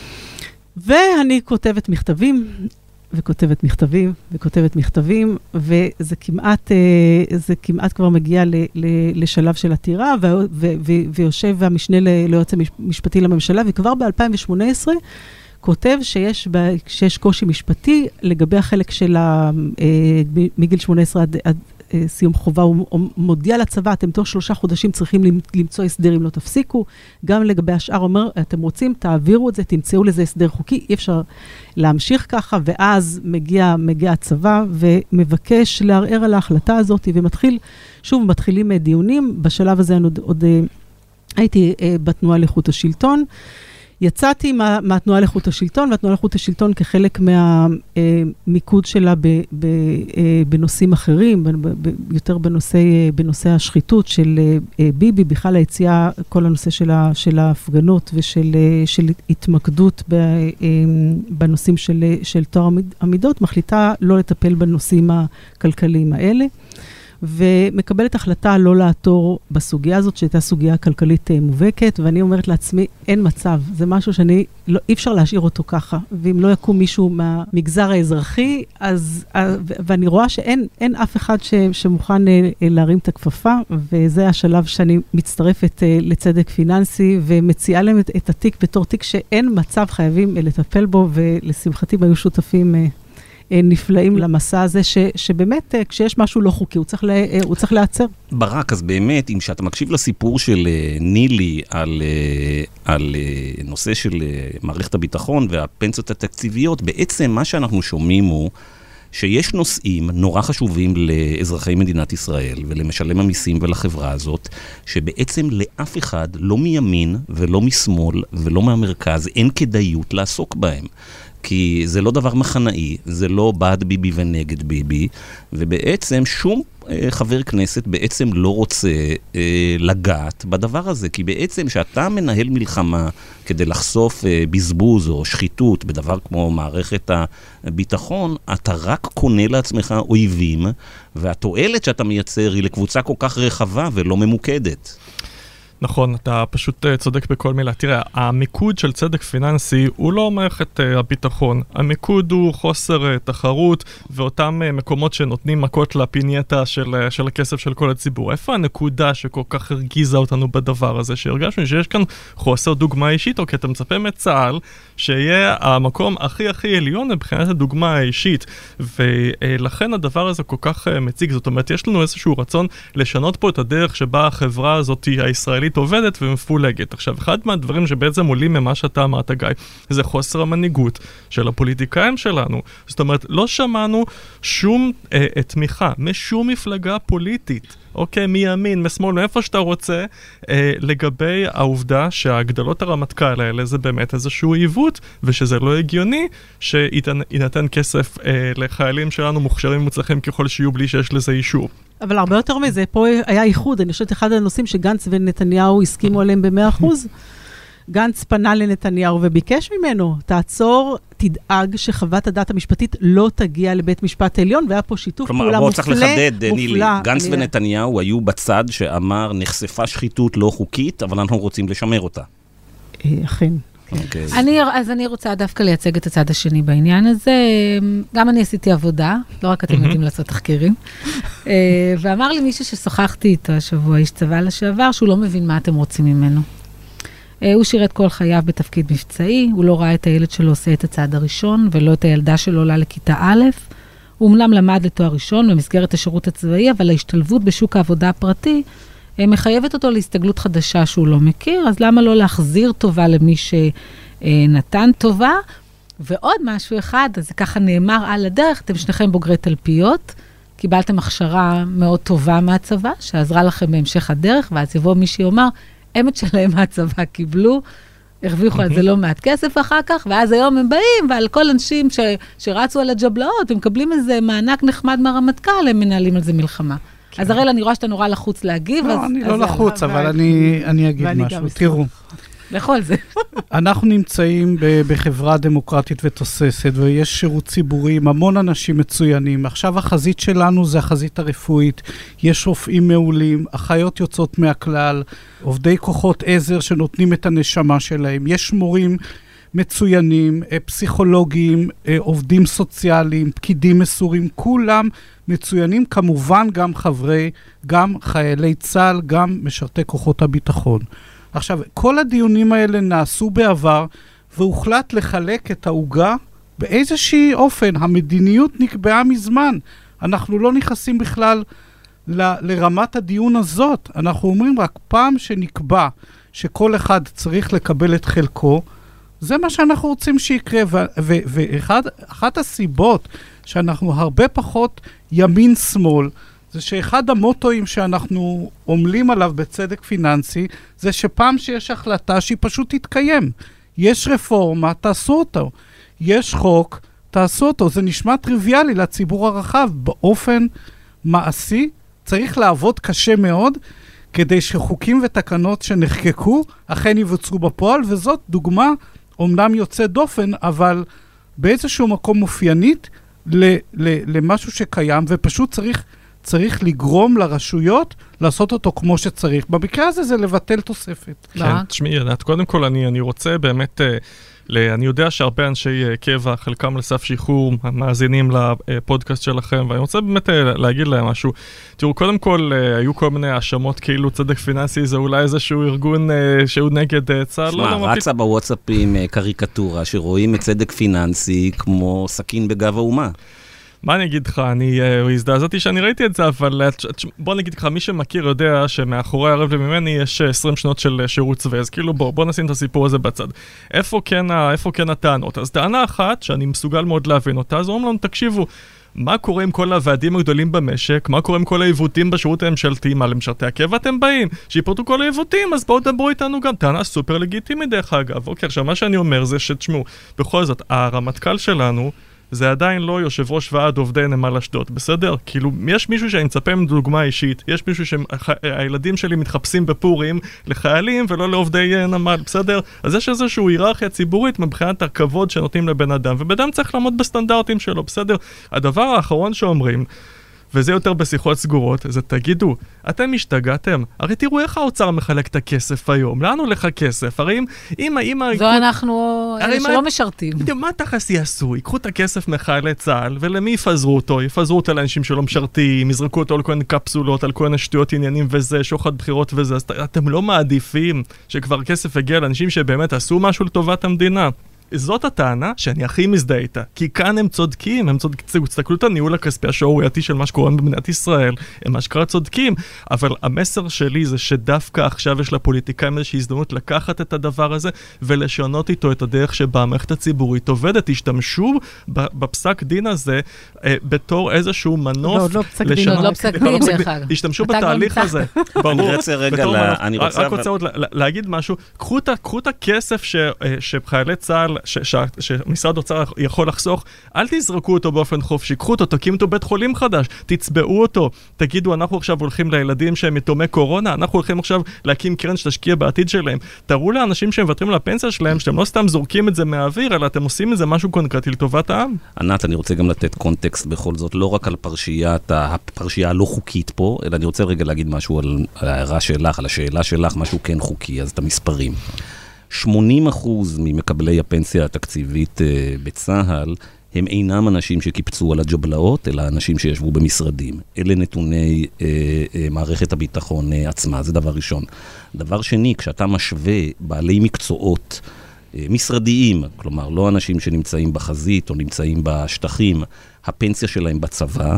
ואני כותבת מכתבים, וכותבת מכתבים, וכותבת מכתבים, וזה כמעט, זה כמעט כבר מגיע ל, ל, לשלב של עתירה, ו, ו, ו, ויושב המשנה ליועץ המשפטי לממשלה, וכבר ב-אלפיים שמונה עשרה כותב שיש, שיש קושי משפטי לגבי החלק של ה, מגיל שמונה עשרה עד, עד סיום חובה, הוא מודיע לצבא, אתם תוך שלושה חודשים צריכים למצוא הסדר אם לא תפסיקו, גם לגבי השאר אומר, אתם רוצים, תעבירו את זה, תמצאו לזה הסדר חוקי, אי אפשר להמשיך ככה, ואז מגיע, מגיע הצבא ומבקש לערער על ההחלטה הזאת, ומתחיל, שוב, מתחילים דיונים, בשלב הזה אני עוד, עוד הייתי בתנועה לאיכות השלטון, יצאתי מה, מהתנועה לאיכות השלטון, והתנועה לאיכות השלטון כחלק מהמיקוד שלה ב, ב, בנושאים אחרים, ב, ב, יותר בנושא, בנושא השחיתות של ביבי, בכלל היציאה, כל הנושא של, ה, של ההפגנות ושל של התמקדות ב, בנושאים של, של תואר המידות, מחליטה לא לטפל בנושאים הכלכליים האלה. ומקבלת החלטה לא לעתור בסוגיה הזאת, שהייתה סוגיה כלכלית מובהקת, ואני אומרת לעצמי, אין מצב. זה משהו שאני, לא, אי אפשר להשאיר אותו ככה. ואם לא יקום מישהו מהמגזר האזרחי, אז, ואני רואה שאין אין אף אחד ש, שמוכן להרים את הכפפה, וזה השלב שאני מצטרפת לצדק פיננסי, ומציעה להם את, את התיק בתור תיק שאין מצב חייבים לטפל בו, ולשמחתי היו שותפים נפלאים למסע הזה, ש, שבאמת כשיש משהו לא חוקי, הוא צריך, לה, הוא צריך לעצר. ברק, אז באמת, אם שאתה מקשיב לסיפור של נילי על, על נושא של מערכת הביטחון והפנסיות התקציביות, בעצם מה שאנחנו שומעים הוא שיש נושאים נורא חשובים לאזרחי מדינת ישראל ולמשלם המיסים ולחברה הזאת, שבעצם לאף אחד, לא מימין ולא משמאל ולא מהמרכז, אין כדאיות לעסוק בהם. כי זה לא דבר מחנאי, זה לא בעד ביבי ונגד ביבי, ובעצם שום אה, חבר כנסת בעצם לא רוצה אה, לגעת בדבר הזה, כי בעצם שאתה מנהל מלחמה כדי לחשוף אה, בזבוז או שחיתות בדבר כמו מערכת הביטחון, אתה רק קונה לעצמך אויבים, והתועלת שאתה מייצר היא לקבוצה כל כך רחבה ולא ממוקדת. נכון, אתה פשוט uh, צודק בכל מילה. תראה, המיקוד של צדק פיננסי הוא לא מערכת uh, הביטחון. המיקוד הוא חוסר uh, תחרות ואותם uh, מקומות שנותנים מכות לפינייטה של, uh, של הכסף של כל הציבור. איפה הנקודה שכל כך הרגיזה אותנו בדבר הזה? שהרגשנו שיש כאן חוסר דוגמה אישית, או כי אתה מצפה מצה"ל שיהיה המקום הכי הכי עליון מבחינת הדוגמה האישית. ולכן הדבר הזה כל כך uh, מציג. זאת אומרת, יש לנו איזשהו רצון לשנות פה את הדרך שבה החברה הזאת הישראלית המשפטית עובדת ומפולגת. עכשיו, אחד מהדברים שבעצם עולים ממה שאתה אמרת, גיא, זה חוסר המנהיגות של הפוליטיקאים שלנו. זאת אומרת, לא שמענו שום אה, תמיכה משום מפלגה פוליטית. אוקיי, מימין, משמאל, מאיפה שאתה רוצה, אה, לגבי העובדה שהגדלות הרמטכ"ל האלה זה באמת איזשהו עיוות, ושזה לא הגיוני שיינתן כסף אה, לחיילים שלנו מוכשרים ומוצלחים ככל שיהיו בלי שיש לזה אישור. אבל הרבה יותר מזה, פה היה איחוד, אני חושבת אחד הנושאים שגנץ ונתניהו הסכימו עליהם ב-מאה אחוז. גנץ פנה לנתניהו וביקש ממנו, תעצור, תדאג שחוות הדעת המשפטית לא תגיע לבית משפט עליון, והיה פה שיתוף פעולה מופלא. כלומר, בוא צריך לחדד, נילי, גנץ ונתניהו היו בצד שאמר, נחשפה שחיתות לא חוקית, אבל אנחנו רוצים לשמר אותה. אכן. אני, אז אני רוצה דווקא לייצג את הצד השני בעניין הזה. גם אני עשיתי עבודה, לא רק אתם יודעים לעשות תחקירים. ואמר לי מישהו ששוחחתי איתו השבוע, איש צבא לשעבר, שהוא לא מבין מה אתם רוצים ממנו. הוא שירת כל חייו בתפקיד מבצעי, הוא לא ראה את הילד שלו עושה את הצעד הראשון, ולא את הילדה שלו עולה לכיתה א'. הוא אומנם למד לתואר ראשון במסגרת השירות הצבאי, אבל ההשתלבות בשוק העבודה הפרטי מחייבת אותו להסתגלות חדשה שהוא לא מכיר, אז למה לא להחזיר טובה למי שנתן טובה? ועוד משהו אחד, אז זה ככה נאמר על הדרך, אתם שניכם בוגרי תלפיות, קיבלתם הכשרה מאוד טובה מהצבא, שעזרה לכם בהמשך הדרך, ואז יבוא מי שיאמר, אמת שלהם מהצבא קיבלו, הרוויחו על זה לא מעט כסף אחר כך, ואז היום הם באים, ועל כל אנשים ש, שרצו על הג'בלאות, הם מקבלים איזה מענק נחמד מהרמטכ"ל, הם מנהלים על זה מלחמה. כן. אז הראל, אני רואה שאתה נורא לחוץ להגיב. לא, אז, אני אז לא לחוץ, אבל, אבל אני, אני אגיד משהו. תראו. לכל זה. אנחנו נמצאים בחברה דמוקרטית ותוססת, ויש שירות ציבורי עם המון אנשים מצוינים. עכשיו החזית שלנו זה החזית הרפואית. יש רופאים מעולים, אחיות יוצאות מהכלל, עובדי כוחות עזר שנותנים את הנשמה שלהם. יש מורים מצוינים, פסיכולוגים, עובדים סוציאליים, פקידים מסורים, כולם מצוינים, כמובן גם חברי, גם חיילי צה"ל, גם משרתי כוחות הביטחון. עכשיו, כל הדיונים האלה נעשו בעבר, והוחלט לחלק את העוגה באיזושהי אופן. המדיניות נקבעה מזמן. אנחנו לא נכנסים בכלל ל- לרמת הדיון הזאת. אנחנו אומרים רק פעם שנקבע שכל אחד צריך לקבל את חלקו, זה מה שאנחנו רוצים שיקרה. ואחת הסיבות שאנחנו הרבה פחות ימין-שמאל, זה שאחד המוטואים שאנחנו עומלים עליו בצדק פיננסי, זה שפעם שיש החלטה שהיא פשוט תתקיים. יש רפורמה, תעשו אותו. יש חוק, תעשו אותו. זה נשמע טריוויאלי לציבור הרחב. באופן מעשי צריך לעבוד קשה מאוד, כדי שחוקים ותקנות שנחקקו אכן יבוצעו בפועל, וזאת דוגמה אומנם יוצא דופן, אבל באיזשהו מקום מופיינית ל- ל- למשהו שקיים, ופשוט צריך... צריך לגרום לרשויות לעשות אותו כמו שצריך. במקרה הזה זה לבטל תוספת. כן, תשמעי, ענת, קודם כל אני, אני רוצה באמת, אני יודע שהרבה אנשי קבע, חלקם לסף שחרור, מאזינים לפודקאסט שלכם, ואני רוצה באמת להגיד להם משהו. תראו, קודם כל, היו כל מיני האשמות כאילו צדק פיננסי, זה אולי איזשהו ארגון שהוא נגד צה"ל. שמע, רצה בוואטסאפים קריקטורה, שרואים את צדק פיננסי כמו סכין בגב האומה. מה אני אגיד לך, אני הזדעזעתי שאני ראיתי את זה, אבל בוא נגיד לך, מי שמכיר יודע שמאחורי הרב לממני יש עשרים שנות של שירות צבאי, אז כאילו בוא, בוא נשים את הסיפור הזה בצד. איפה כן, איפה כן הטענות? אז טענה אחת, שאני מסוגל מאוד להבין אותה, אז אומרים לנו, תקשיבו, מה קורה עם כל הוועדים הגדולים במשק? מה קורה עם כל העיוותים בשירות הממשלתי? מה, למשרתי הקבע אתם באים? שיפרטו כל העיוותים, אז בואו דברו איתנו גם. טענה סופר לגיטימית דרך אגב. אוקיי, עכשיו מה שאני אומר זה שתשמעו, בכל זאת, הרמטכ"ל שלנו זה עדיין לא יושב ראש ועד עובדי נמל אשדוד, בסדר? כאילו, יש מישהו שאני מצפה מדוגמה אישית, יש מישהו שהילדים שלי מתחפשים בפורים לחיילים ולא לעובדי נמל, בסדר? אז יש איזושהי היררכיה ציבורית מבחינת הכבוד שנותנים לבן אדם, ובן אדם צריך לעמוד בסטנדרטים שלו, בסדר? הדבר האחרון שאומרים, וזה יותר בשיחות סגורות, זה תגידו, אתם השתגעתם? הרי תראו איך האוצר מחלק את הכסף היום, לאן הולך הכסף? הרי אם... אם, אם זו הרי... אנחנו, אלה שלא מה... משרתים. בדיוק, מה תחס יעשו? ייקחו את הכסף מחיילי צה"ל, ולמי יפזרו אותו? יפזרו אותו לאנשים שלא משרתים, יזרקו אותו על כל מיני קפסולות, על כל מיני שטויות עניינים וזה, שוחד בחירות וזה, אז אתם לא מעדיפים שכבר כסף הגיע לאנשים שבאמת עשו משהו לטובת המדינה. זאת הטענה שאני הכי מזדהה איתה, כי כאן הם צודקים, הם צודקים, תסתכלו את הניהול הכספי השערורייתי של מה שקורה במדינת ישראל, הם אשכרה צודקים, אבל המסר שלי זה שדווקא עכשיו יש לפוליטיקאים איזושהי הזדמנות לקחת את הדבר הזה, ולשנות איתו את הדרך שבה המערכת הציבורית עובדת, תשתמשו בפסק דין הזה אה, בתור איזשהו מנוף. לא, לא פסק דין, לא פסק דין, דרך אגב. תשתמשו בתהליך הזה. אני רוצה רגע, אני רוצה... רק רוצה עוד להגיד משהו, קחו את הכסף שחיילי צה"ל, שמשרד אוצר יכול לחסוך, אל תזרקו אותו באופן חופשי, קחו אותו, תקימו אותו בית חולים חדש, תצבעו אותו, תגידו, אנחנו עכשיו הולכים לילדים שהם יתומי קורונה, אנחנו הולכים עכשיו להקים קרן שתשקיע בעתיד שלהם. תראו לאנשים שהם מוותרים על הפנסיה שלהם, שאתם לא סתם זורקים את זה מהאוויר, אלא אתם עושים את זה משהו קונקרטי לטובת העם. ענת, אני רוצה גם לתת קונטקסט בכל זאת, לא רק על פרשיית, הפרשייה הלא חוקית פה, אלא אני רוצה רגע להגיד משהו על ההערה שלך, על השאלה שלך, משהו כן חוקי, אז את המספרים. שמונים אחוז ממקבלי הפנסיה התקציבית בצה"ל הם אינם אנשים שקיפצו על הג'בלאות, אלא אנשים שישבו במשרדים. אלה נתוני אה, אה, מערכת הביטחון אה, עצמה, זה דבר ראשון. דבר שני, כשאתה משווה בעלי מקצועות אה, משרדיים, כלומר לא אנשים שנמצאים בחזית או נמצאים בשטחים, הפנסיה שלהם בצבא,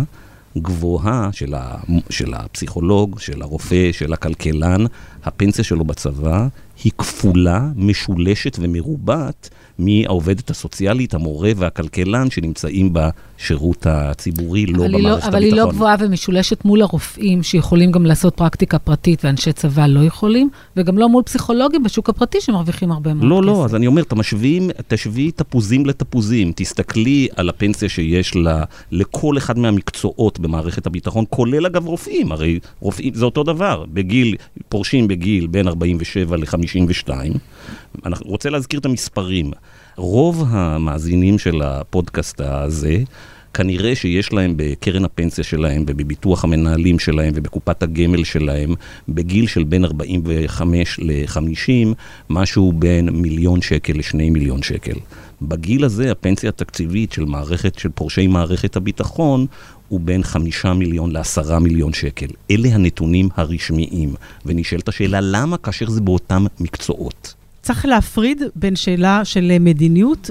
גבוהה של, ה, של הפסיכולוג, של הרופא, של הכלכלן, הפנסיה שלו בצבא היא כפולה, משולשת ומרובעת מהעובדת הסוציאלית, המורה והכלכלן שנמצאים בשירות הציבורי, לא במערכת הביטחון. אבל היא לא גבוהה ומשולשת מול הרופאים שיכולים גם לעשות פרקטיקה פרטית ואנשי צבא לא יכולים, וגם לא מול פסיכולוגים בשוק הפרטי שמרוויחים הרבה מאוד כסף. לא, לא, אז אני אומר, תשווים, תשווי תפוזים לתפוזים, תסתכלי על הפנסיה שיש לה, לכל אחד מהמקצועות במערכת הביטחון, כולל אגב רופאים, הרי רופאים זה אותו דבר, בגיל, פורשים בגיל בין ארבעים ושבע ל-חמישים ושתיים, אני רוצה להזכיר את המספרים. רוב המאזינים של הפודקאסט הזה, כנראה שיש להם בקרן הפנסיה שלהם ובביטוח המנהלים שלהם ובקופת הגמל שלהם, בגיל של בין ארבעים וחמש ל-חמישים, משהו בין מיליון שקל לשני מיליון שקל. בגיל הזה הפנסיה התקציבית של מערכת, של פורשי מערכת הביטחון, הוא בין חמישה מיליון לעשרה מיליון שקל. אלה הנתונים הרשמיים. ונשאלת השאלה, למה כאשר זה באותם מקצועות? צריך להפריד בין שאלה של מדיניות,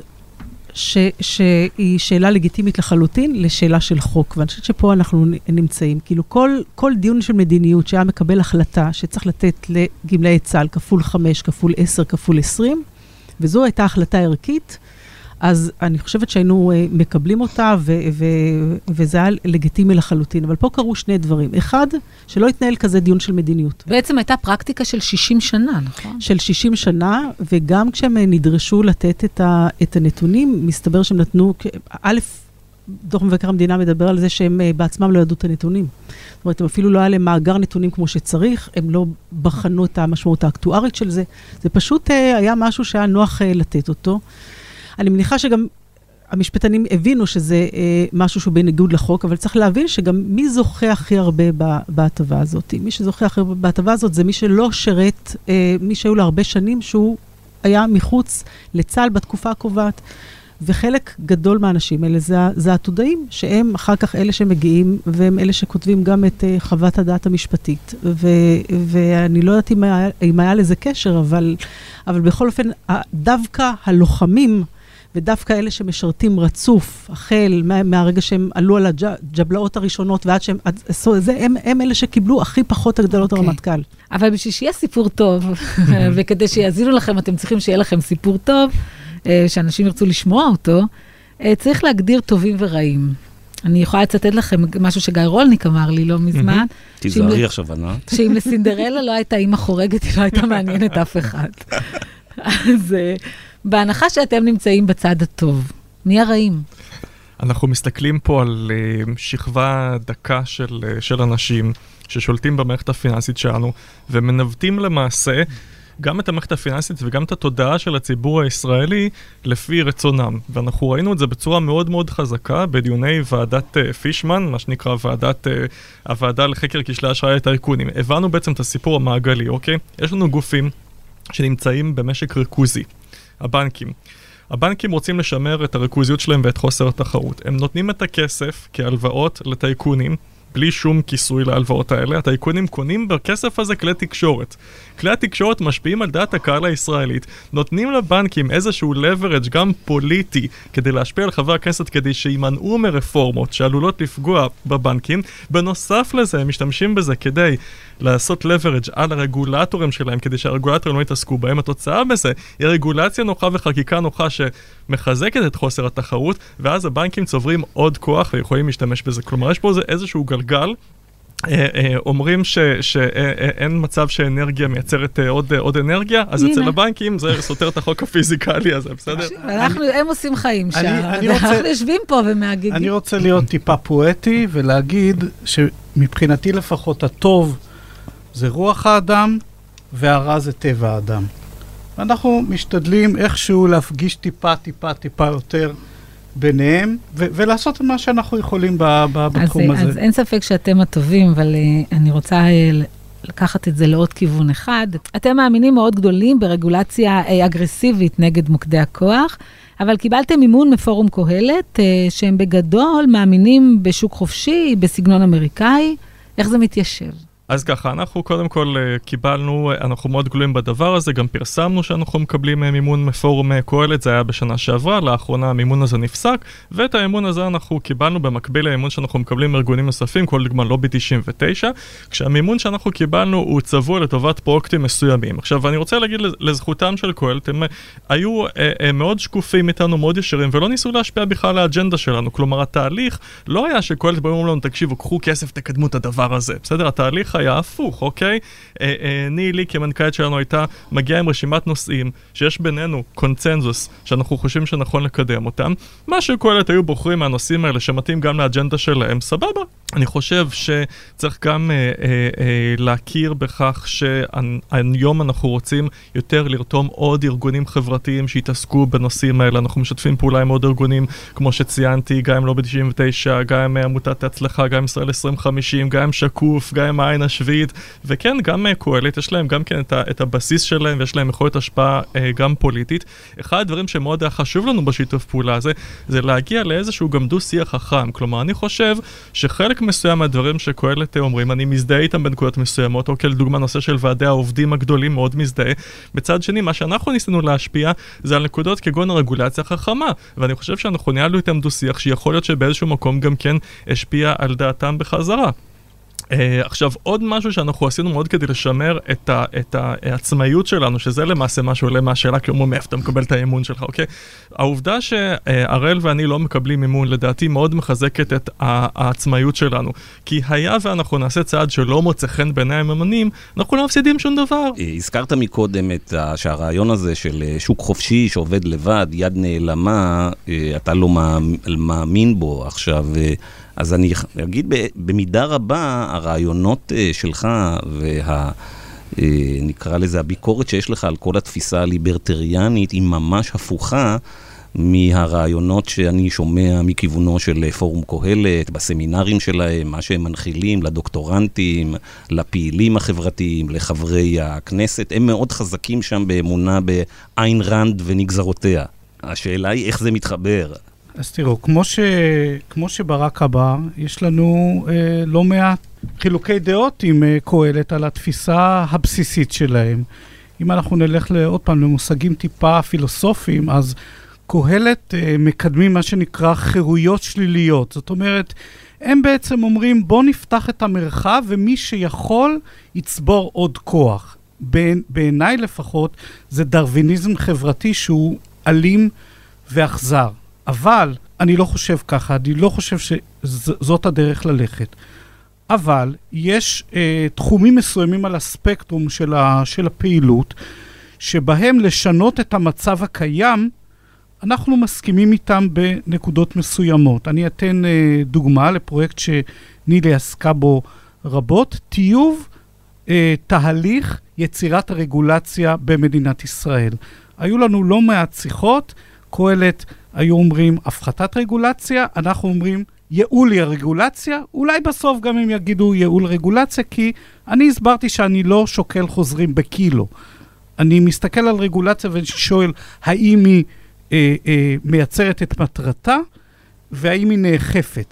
ש, שהיא שאלה לגיטימית לחלוטין, לשאלה של חוק. ואני חושבת שפה אנחנו נמצאים. כאילו כל, כל דיון של מדיניות שהיה מקבל החלטה שצריך לתת לגמלאי צה"ל כפול חמש, כפול עשר, כפול עשרים, וזו הייתה החלטה ערכית, אז אני חושבת שהיינו uh, מקבלים אותה, ו- ו- וזה היה לגיטימי לחלוטין. אבל פה קרו שני דברים. אחד, שלא התנהל כזה דיון של מדיניות. בעצם הייתה פרקטיקה של שישים שנה, נכון? של שישים שנה, וגם כשהם נדרשו לתת את, ה- את הנתונים, מסתבר שהם נתנו, א', דוח מבקר המדינה מדבר על זה שהם uh, בעצמם לא ידעו את הנתונים. זאת אומרת, הם אפילו לא היה להם מאגר נתונים כמו שצריך, הם לא בחנו את המשמעות האקטוארית של זה. זה פשוט uh, היה משהו שהיה נוח uh, לתת אותו. אני מניחה שגם המשפטנים הבינו שזה אה, משהו שהוא בניגוד לחוק, אבל צריך להבין שגם מי זוכה הכי הרבה בהטבה הזאת. מי שזוכה הכי הרבה בהטבה הזאת זה מי שלא שרת, אה, מי שהיו לו הרבה שנים שהוא היה מחוץ לצה"ל בתקופה הקובעת. וחלק גדול מהאנשים האלה זה, זה העתודאים, שהם אחר כך אלה שמגיעים, והם אלה שכותבים גם את uh, חוות הדעת המשפטית. ו, ואני לא יודעת אם היה, אם היה לזה קשר, אבל, אבל בכל אופן, דווקא הלוחמים, ודווקא אלה שמשרתים רצוף, החל מה, מהרגע שהם עלו על הג'בלאות הראשונות, ועד שהם עשו את זה, הם, הם אלה שקיבלו הכי פחות הגדלות okay. הרמטכ"ל. אבל בשביל שיהיה סיפור טוב, וכדי שיאזינו לכם, אתם צריכים שיהיה לכם סיפור טוב, שאנשים ירצו לשמוע אותו, צריך להגדיר טובים ורעים. אני יכולה לצטט לכם משהו שגיא רולניק אמר לי לא מזמן. תיזהרי עכשיו, ענת. שאם לסינדרלה לא הייתה אימא חורגת, היא לא הייתה מעניינת אף אחד. אז בהנחה שאתם נמצאים בצד הטוב, מי הרעים? אנחנו מסתכלים פה על שכבה דקה של, של אנשים ששולטים במערכת הפיננסית שלנו, ומנווטים למעשה גם את המערכת הפיננסית וגם את התודעה של הציבור הישראלי לפי רצונם. ואנחנו ראינו את זה בצורה מאוד מאוד חזקה בדיוני ועדת uh, פישמן, מה שנקרא ועדת, uh, הוועדה לחקר כשלי אשראי הטייקונים. הבנו בעצם את הסיפור המעגלי, אוקיי? יש לנו גופים שנמצאים במשק ריכוזי, הבנקים. הבנקים רוצים לשמר את הריכוזיות שלהם ואת חוסר התחרות. הם נותנים את הכסף כהלוואות לטייקונים, בלי שום כיסוי להלוואות האלה, הטייקונים קונים בכסף הזה כלי תקשורת. כלי התקשורת משפיעים על דעת הקהל הישראלית, נותנים לבנקים איזשהו leverage גם פוליטי כדי להשפיע על חברי הכנסת כדי שימנעו מרפורמות שעלולות לפגוע בבנקים. בנוסף לזה, הם משתמשים בזה כדי לעשות leverage על הרגולטורים שלהם, כדי שהרגולטורים לא יתעסקו בהם. התוצאה בזה היא רגולציה נוחה וחקיקה נוחה שמחזקת את חוסר התחרות, ואז הבנקים צוברים עוד כוח ויכולים להשתמש בזה. כלומר, יש פה איזשהו גלגל. אומרים שאין מצב שאנרגיה מייצרת עוד אנרגיה, אז אצל הבנקים זה סותר את החוק הפיזיקלי הזה, בסדר? הם עושים חיים שם, אנחנו יושבים פה ומהגיגים. אני רוצה להיות טיפה פואטי ולהגיד שמבחינתי לפחות הטוב זה רוח האדם והרע זה טבע האדם. אנחנו משתדלים איכשהו להפגיש טיפה, טיפה, טיפה יותר ביניהם, ו- ולעשות מה שאנחנו יכולים ב- ב- בתחום אז, הזה. אז אין ספק שאתם הטובים, אבל uh, אני רוצה uh, לקחת את זה לעוד כיוון אחד. אתם מאמינים מאוד גדולים ברגולציה uh, אגרסיבית נגד מוקדי הכוח, אבל קיבלתם מימון מפורום קהלת, uh, שהם בגדול מאמינים בשוק חופשי, בסגנון אמריקאי. איך זה מתיישב? אז ככה, אנחנו קודם כל קיבלנו, אנחנו מאוד גלויים בדבר הזה, גם פרסמנו שאנחנו מקבלים מימון מפורום קהלת, זה היה בשנה שעברה, לאחרונה המימון הזה נפסק, ואת האמון הזה אנחנו קיבלנו במקביל לאמון שאנחנו מקבלים מארגונים נוספים, כל דוגמה לובי תשעים ותשע, כשהמימון שאנחנו קיבלנו הוא צבוע לטובת פרויקטים מסוימים. עכשיו, אני רוצה להגיד לזכותם של קהלת, הם היו הם מאוד שקופים איתנו, מאוד ישרים, ולא ניסו להשפיע בכלל על האג'נדה שלנו. כלומר, התהליך לא היה שקהלת באים לנו, תקשיבו, קחו כסף, תקדמו את הדבר הזה. בסדר? התהליך היה הפוך, אוקיי? אה, אה, נילי, כמנכ"לית שלנו, הייתה מגיעה עם רשימת נושאים, שיש בינינו קונצנזוס, שאנחנו חושבים שנכון לקדם אותם. מה שקהלת היו בוחרים מהנושאים האלה, שמתאים גם לאג'נדה שלהם, סבבה. אני חושב שצריך גם אה, אה, אה, להכיר בכך שהיום אנחנו רוצים יותר לרתום עוד ארגונים חברתיים שהתעסקו בנושאים האלה. אנחנו משתפים פעולה עם עוד ארגונים, כמו שציינתי, גם עם לובי תשעים ותשע, גם עם עמותת ההצלחה, גם עם ישראל עשרים חמישים, גם עם שקוף, גם עם העין השביעית, וכן, גם קהלת, יש להם גם כן את, ה, את הבסיס שלהם, ויש להם יכולת השפעה אה, גם פוליטית. אחד הדברים שמאוד היה חשוב לנו בשיתוף פעולה הזה, זה להגיע לאיזשהו גם דו שיח חכם. כלומר, אני חושב שחלק מסוים מהדברים שקהלת אומרים, אני מזדהה איתם בנקודות מסוימות, או כדוגמה נושא של ועדי העובדים הגדולים מאוד מזדהה. בצד שני, מה שאנחנו ניסינו להשפיע, זה על נקודות כגון הרגולציה החכמה, ואני חושב שאנחנו ניהלנו איתם דו שיח, שיכול להיות שבאיזשהו מקום גם כן השפיע על דעתם בחזרה. Uh, עכשיו, עוד משהו שאנחנו עשינו מאוד כדי לשמר את, ה, את העצמאיות שלנו, שזה למעשה מה שעולה מהשאלה, כמו מאיפה אתה מקבל את האמון שלך, אוקיי? העובדה שהראל ואני לא מקבלים אמון, לדעתי מאוד מחזקת את העצמאיות שלנו. כי היה ואנחנו נעשה צעד שלא מוצא חן בעיני הממנים, אנחנו לא מפסידים שום דבר. הזכרת מקודם את שהרעיון הזה של שוק חופשי שעובד לבד, יד נעלמה, אתה לא מאמין בו עכשיו. אז אני אגיד במידה רבה, הרעיונות שלך ונקרא לזה הביקורת שיש לך על כל התפיסה הליברטריאנית היא ממש הפוכה מהרעיונות שאני שומע מכיוונו של פורום קהלת, בסמינרים שלהם, מה שהם מנחילים לדוקטורנטים, לפעילים החברתיים, לחברי הכנסת, הם מאוד חזקים שם באמונה באיין רנד ונגזרותיה. השאלה היא איך זה מתחבר. אז תראו, כמו, ש... כמו שברק הבא, יש לנו אה, לא מעט חילוקי דעות עם אה, קהלת על התפיסה הבסיסית שלהם. אם אנחנו נלך לעוד פעם למושגים טיפה פילוסופיים, אז קהלת אה, מקדמים מה שנקרא חירויות שליליות. זאת אומרת, הם בעצם אומרים, בוא נפתח את המרחב ומי שיכול יצבור עוד כוח. בעיני, בעיניי לפחות, זה דרוויניזם חברתי שהוא אלים ואכזר. אבל אני לא חושב ככה, אני לא חושב שזאת הדרך ללכת. אבל יש אה, תחומים מסוימים על הספקטרום של, ה, של הפעילות, שבהם לשנות את המצב הקיים, אנחנו מסכימים איתם בנקודות מסוימות. אני אתן אה, דוגמה לפרויקט שנילי עסקה בו רבות, טיוב אה, תהליך יצירת הרגולציה במדינת ישראל. היו לנו לא מעט שיחות, קהלת היו אומרים הפחתת רגולציה, אנחנו אומרים ייעול הרגולציה, אולי בסוף גם הם יגידו ייעול רגולציה, כי אני הסברתי שאני לא שוקל חוזרים בקילו. אני מסתכל על רגולציה ושואל האם היא אה, אה, מייצרת את מטרתה, והאם היא נאכפת.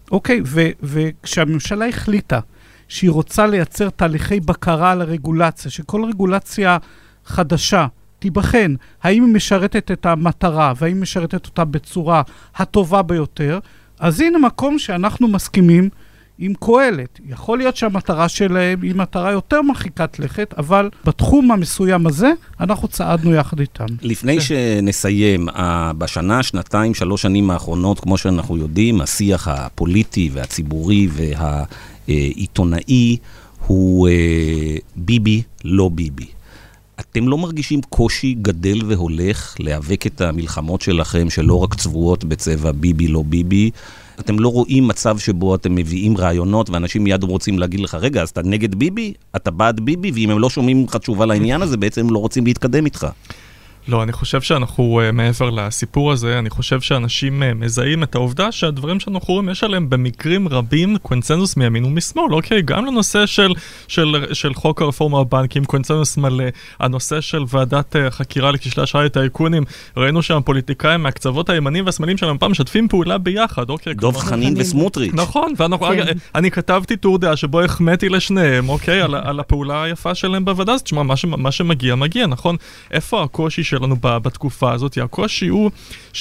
אוקיי, וכשהממשלה החליטה שהיא רוצה לייצר תהליכי בקרה על הרגולציה, שכל רגולציה חדשה תיבחן, האם היא משרתת את המטרה, והאם היא משרתת אותה בצורה הטובה ביותר, אז הנה מקום שאנחנו מסכימים עם קהלת. יכול להיות שהמטרה שלהם היא מטרה יותר מרחיקת לכת, אבל בתחום המסוים הזה, אנחנו צעדנו יחד איתם. לפני שנסיים, בשנה, שנתיים, שלוש שנים האחרונות, כמו שאנחנו יודעים, השיח הפוליטי והציבורי והעיתונאי הוא ביבי, לא ביבי. אתם לא מרגישים קושי גדל והולך להיאבק את המלחמות שלכם, שלא רק צבועות בצבע ביבי, לא ביבי? אתם לא רואים מצב שבו אתם מביאים רעיונות, ואנשים מיד רוצים להגיד לך, רגע, אז אתה נגד ביבי? אתה בעד ביבי? ואם הם לא שומעים לך תשובה לעניין הזה, בעצם הם לא רוצים להתקדם איתך. לא, אני חושב שאנחנו uh, מעבר לסיפור הזה, אני חושב שאנשים uh, מזהים את העובדה שהדברים שאנחנו רואים, יש עליהם במקרים רבים קונצנזוס מימין ומשמאל, אוקיי? גם לנושא של, של, של חוק הרפורמה בבנקים, קונצנזוס מלא, הנושא של ועדת uh, חקירה לכשלי אשראי הטייקונים, ראינו שם פוליטיקאים מהקצוות הימנים והשמאלים שלהם פעם משתפים פעולה ביחד, אוקיי? דוב חנין וסמוטריץ'. נכון, ואנחנו, כן. אני, אני כתבתי טור דעה שבו החמאתי לשניהם, אוקיי? על, על הפעולה היפה שלהם בוועדה, אז תשמע, מה, ש, מה שמגיע, מגיע, נכון? איפה הקושי שלנו בתקופה הזאת? הקושי הוא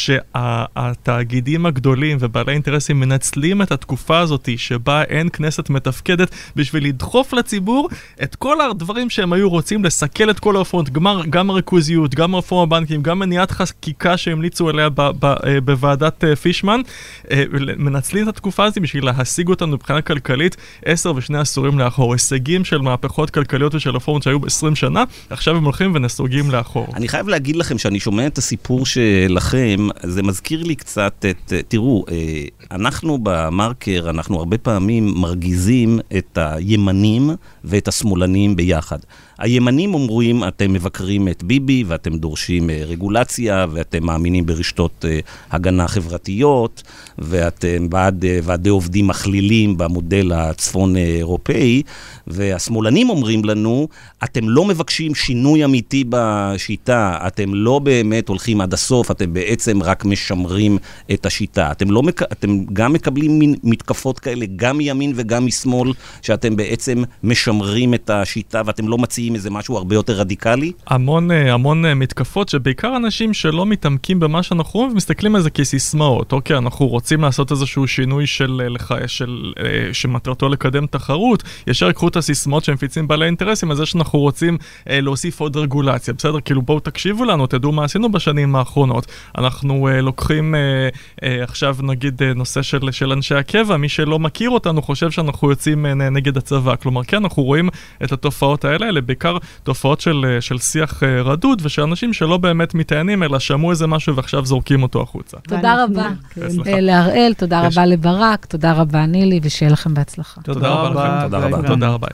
שהתאגידים הגדולים ובעלי אינטרסים מנצלים את התקופה הזאת שבה אין כנסת מתפקדת בשביל לדחוף לציבור את כל הדברים שהם היו רוצים לסכל את כל הרפורמות, גם הריכוזיות, גם הרפורמה בבנקים, גם מניעת חקיקה שהמליצו עליה בוועדת פישמן, מנצלים את התקופה הזאת בשביל להשיג אותנו מבחינה כלכלית עשר ושני עשורים לאחור. הישגים של מהפכות כלכליות ושל רפורמות שהיו ב-עשרים שנה, עכשיו הם הולכים ונסוגים לאחור. אני חייב להגיד לכם שאני שומע את הסיפור שלכם, זה מזכיר לי קצת את, תראו, אנחנו במרקר, אנחנו הרבה פעמים מרגיזים את הימנים ואת השמאלנים ביחד. הימנים אומרים, אתם מבקרים את ביבי ואתם דורשים רגולציה ואתם מאמינים ברשתות הגנה חברתיות ואתם בעד ועדי עובדים מכלילים במודל הצפון אירופאי, והשמאלנים אומרים לנו, אתם לא מבקשים שינוי אמיתי בשיטה, אתם לא באמת הולכים עד הסוף, אתם בעצם רק משמרים את השיטה. אתם, לא מק... אתם גם מקבלים מתקפות כאלה, גם מימין וגם משמאל, שאתם בעצם משמרים את השיטה ואתם לא מציעים איזה משהו הרבה יותר רדיקלי? המון, המון מתקפות שבעיקר אנשים שלא מתעמקים במה שאנחנו רואים ומסתכלים על זה כסיסמאות. אוקיי, אנחנו רוצים לעשות איזשהו שינוי של, של, שמטרתו לקדם תחרות, ישר יקחו את הסיסמאות שמפיצים בעלי אינטרסים, אז זה שאנחנו רוצים להוסיף עוד רגולציה. בסדר? כאילו בואו תקשיבו לנו, תדעו מה עשינו בשנים האחרונות. אנחנו לוקחים עכשיו נגיד נושא של, של אנשי הקבע, מי שלא מכיר אותנו חושב שאנחנו יוצאים נגד הצבא. כלומר, כן, אנחנו רואים את התופעות האלה, אלה בעיקר תופעות של, של שיח רדוד, ושל אנשים שלא באמת מתעניינים, אלא שמעו איזה משהו ועכשיו זורקים אותו החוצה. תודה רבה להראל, תודה רבה לברק, תודה רבה נילי, ושיהיה לכם בהצלחה. תודה רבה. תודה רבה. תודה רבה.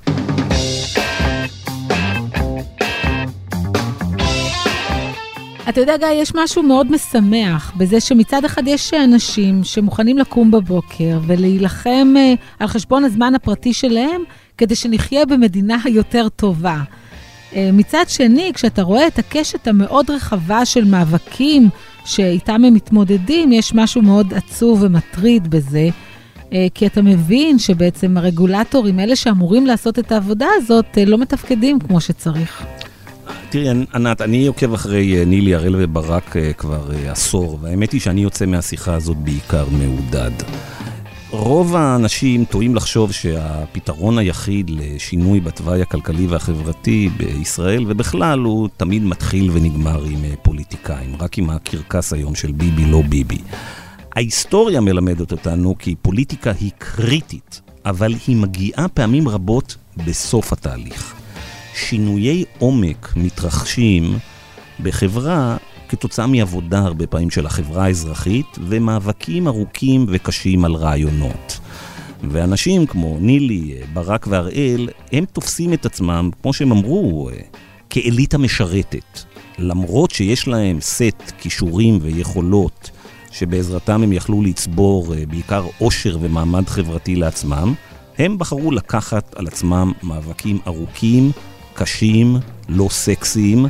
אתה יודע, גיא, יש משהו מאוד משמח בזה שמצד אחד יש אנשים שמוכנים לקום בבוקר ולהילחם על חשבון הזמן הפרטי שלהם, כדי שנחיה במדינה היותר טובה. מצד שני, כשאתה רואה את הקשת המאוד רחבה של מאבקים שאיתם הם מתמודדים, יש משהו מאוד עצוב ומטריד בזה, כי אתה מבין שבעצם הרגולטורים, אלה שאמורים לעשות את העבודה הזאת, לא מתפקדים כמו שצריך. תראי, ענת, אני עוקב אחרי נילי, הראל וברק כבר עשור, והאמת היא שאני יוצא מהשיחה הזאת בעיקר מעודד. רוב האנשים טועים לחשוב שהפתרון היחיד לשינוי בתוואי הכלכלי והחברתי בישראל, ובכלל הוא תמיד מתחיל ונגמר עם פוליטיקאים, רק עם הקרקס היום של ביבי לא ביבי. ההיסטוריה מלמדת אותנו כי פוליטיקה היא קריטית, אבל היא מגיעה פעמים רבות בסוף התהליך. שינויי עומק מתרחשים בחברה כתוצאה מעבודה הרבה פעמים של החברה האזרחית ומאבקים ארוכים וקשים על רעיונות. ואנשים כמו נילי, ברק והראל, הם תופסים את עצמם, כמו שהם אמרו, כאליטה משרתת. למרות שיש להם סט כישורים ויכולות שבעזרתם הם יכלו לצבור בעיקר עושר ומעמד חברתי לעצמם, הם בחרו לקחת על עצמם מאבקים ארוכים, קשים, לא סקסיים,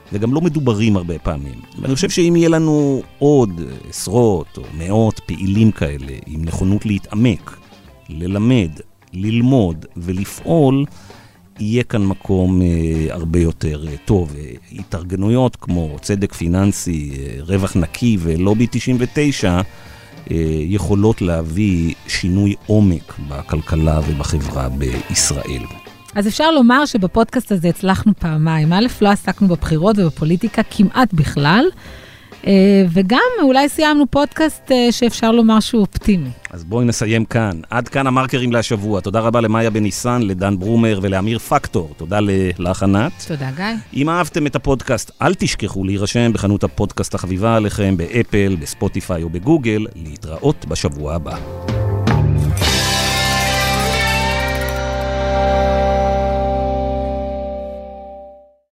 וגם לא מדוברים הרבה פעמים. ואני חושב שאם יהיה לנו עוד עשרות או מאות פעילים כאלה, עם נכונות להתעמק, ללמד, ללמוד ולפעול, יהיה כאן מקום אה, הרבה יותר אה, טוב. אה, התארגנויות כמו צדק פיננסי, אה, רווח נקי ולובי תשעים ותשע, אה, יכולות להביא שינוי עומק בכלכלה ובחברה בישראל. אז אפשר לומר שבפודקאסט הזה הצלחנו פעמיים. א', לא עסקנו בבחירות ובפוליטיקה כמעט בכלל, וגם אולי סיימנו פודקאסט שאפשר לומר שהוא אופטימי. אז בואי נסיים כאן. עד כאן המרקרים להשבוע. תודה רבה למאיה בניסן, לדן ברומר ולאמיר פקטור. תודה לך ענת. תודה גיא. אם אהבתם את הפודקאסט, אל תשכחו להירשם בחנות הפודקאסט החביבה עליכם, באפל, בספוטיפיי או בגוגל. להתראות בשבוע הבא.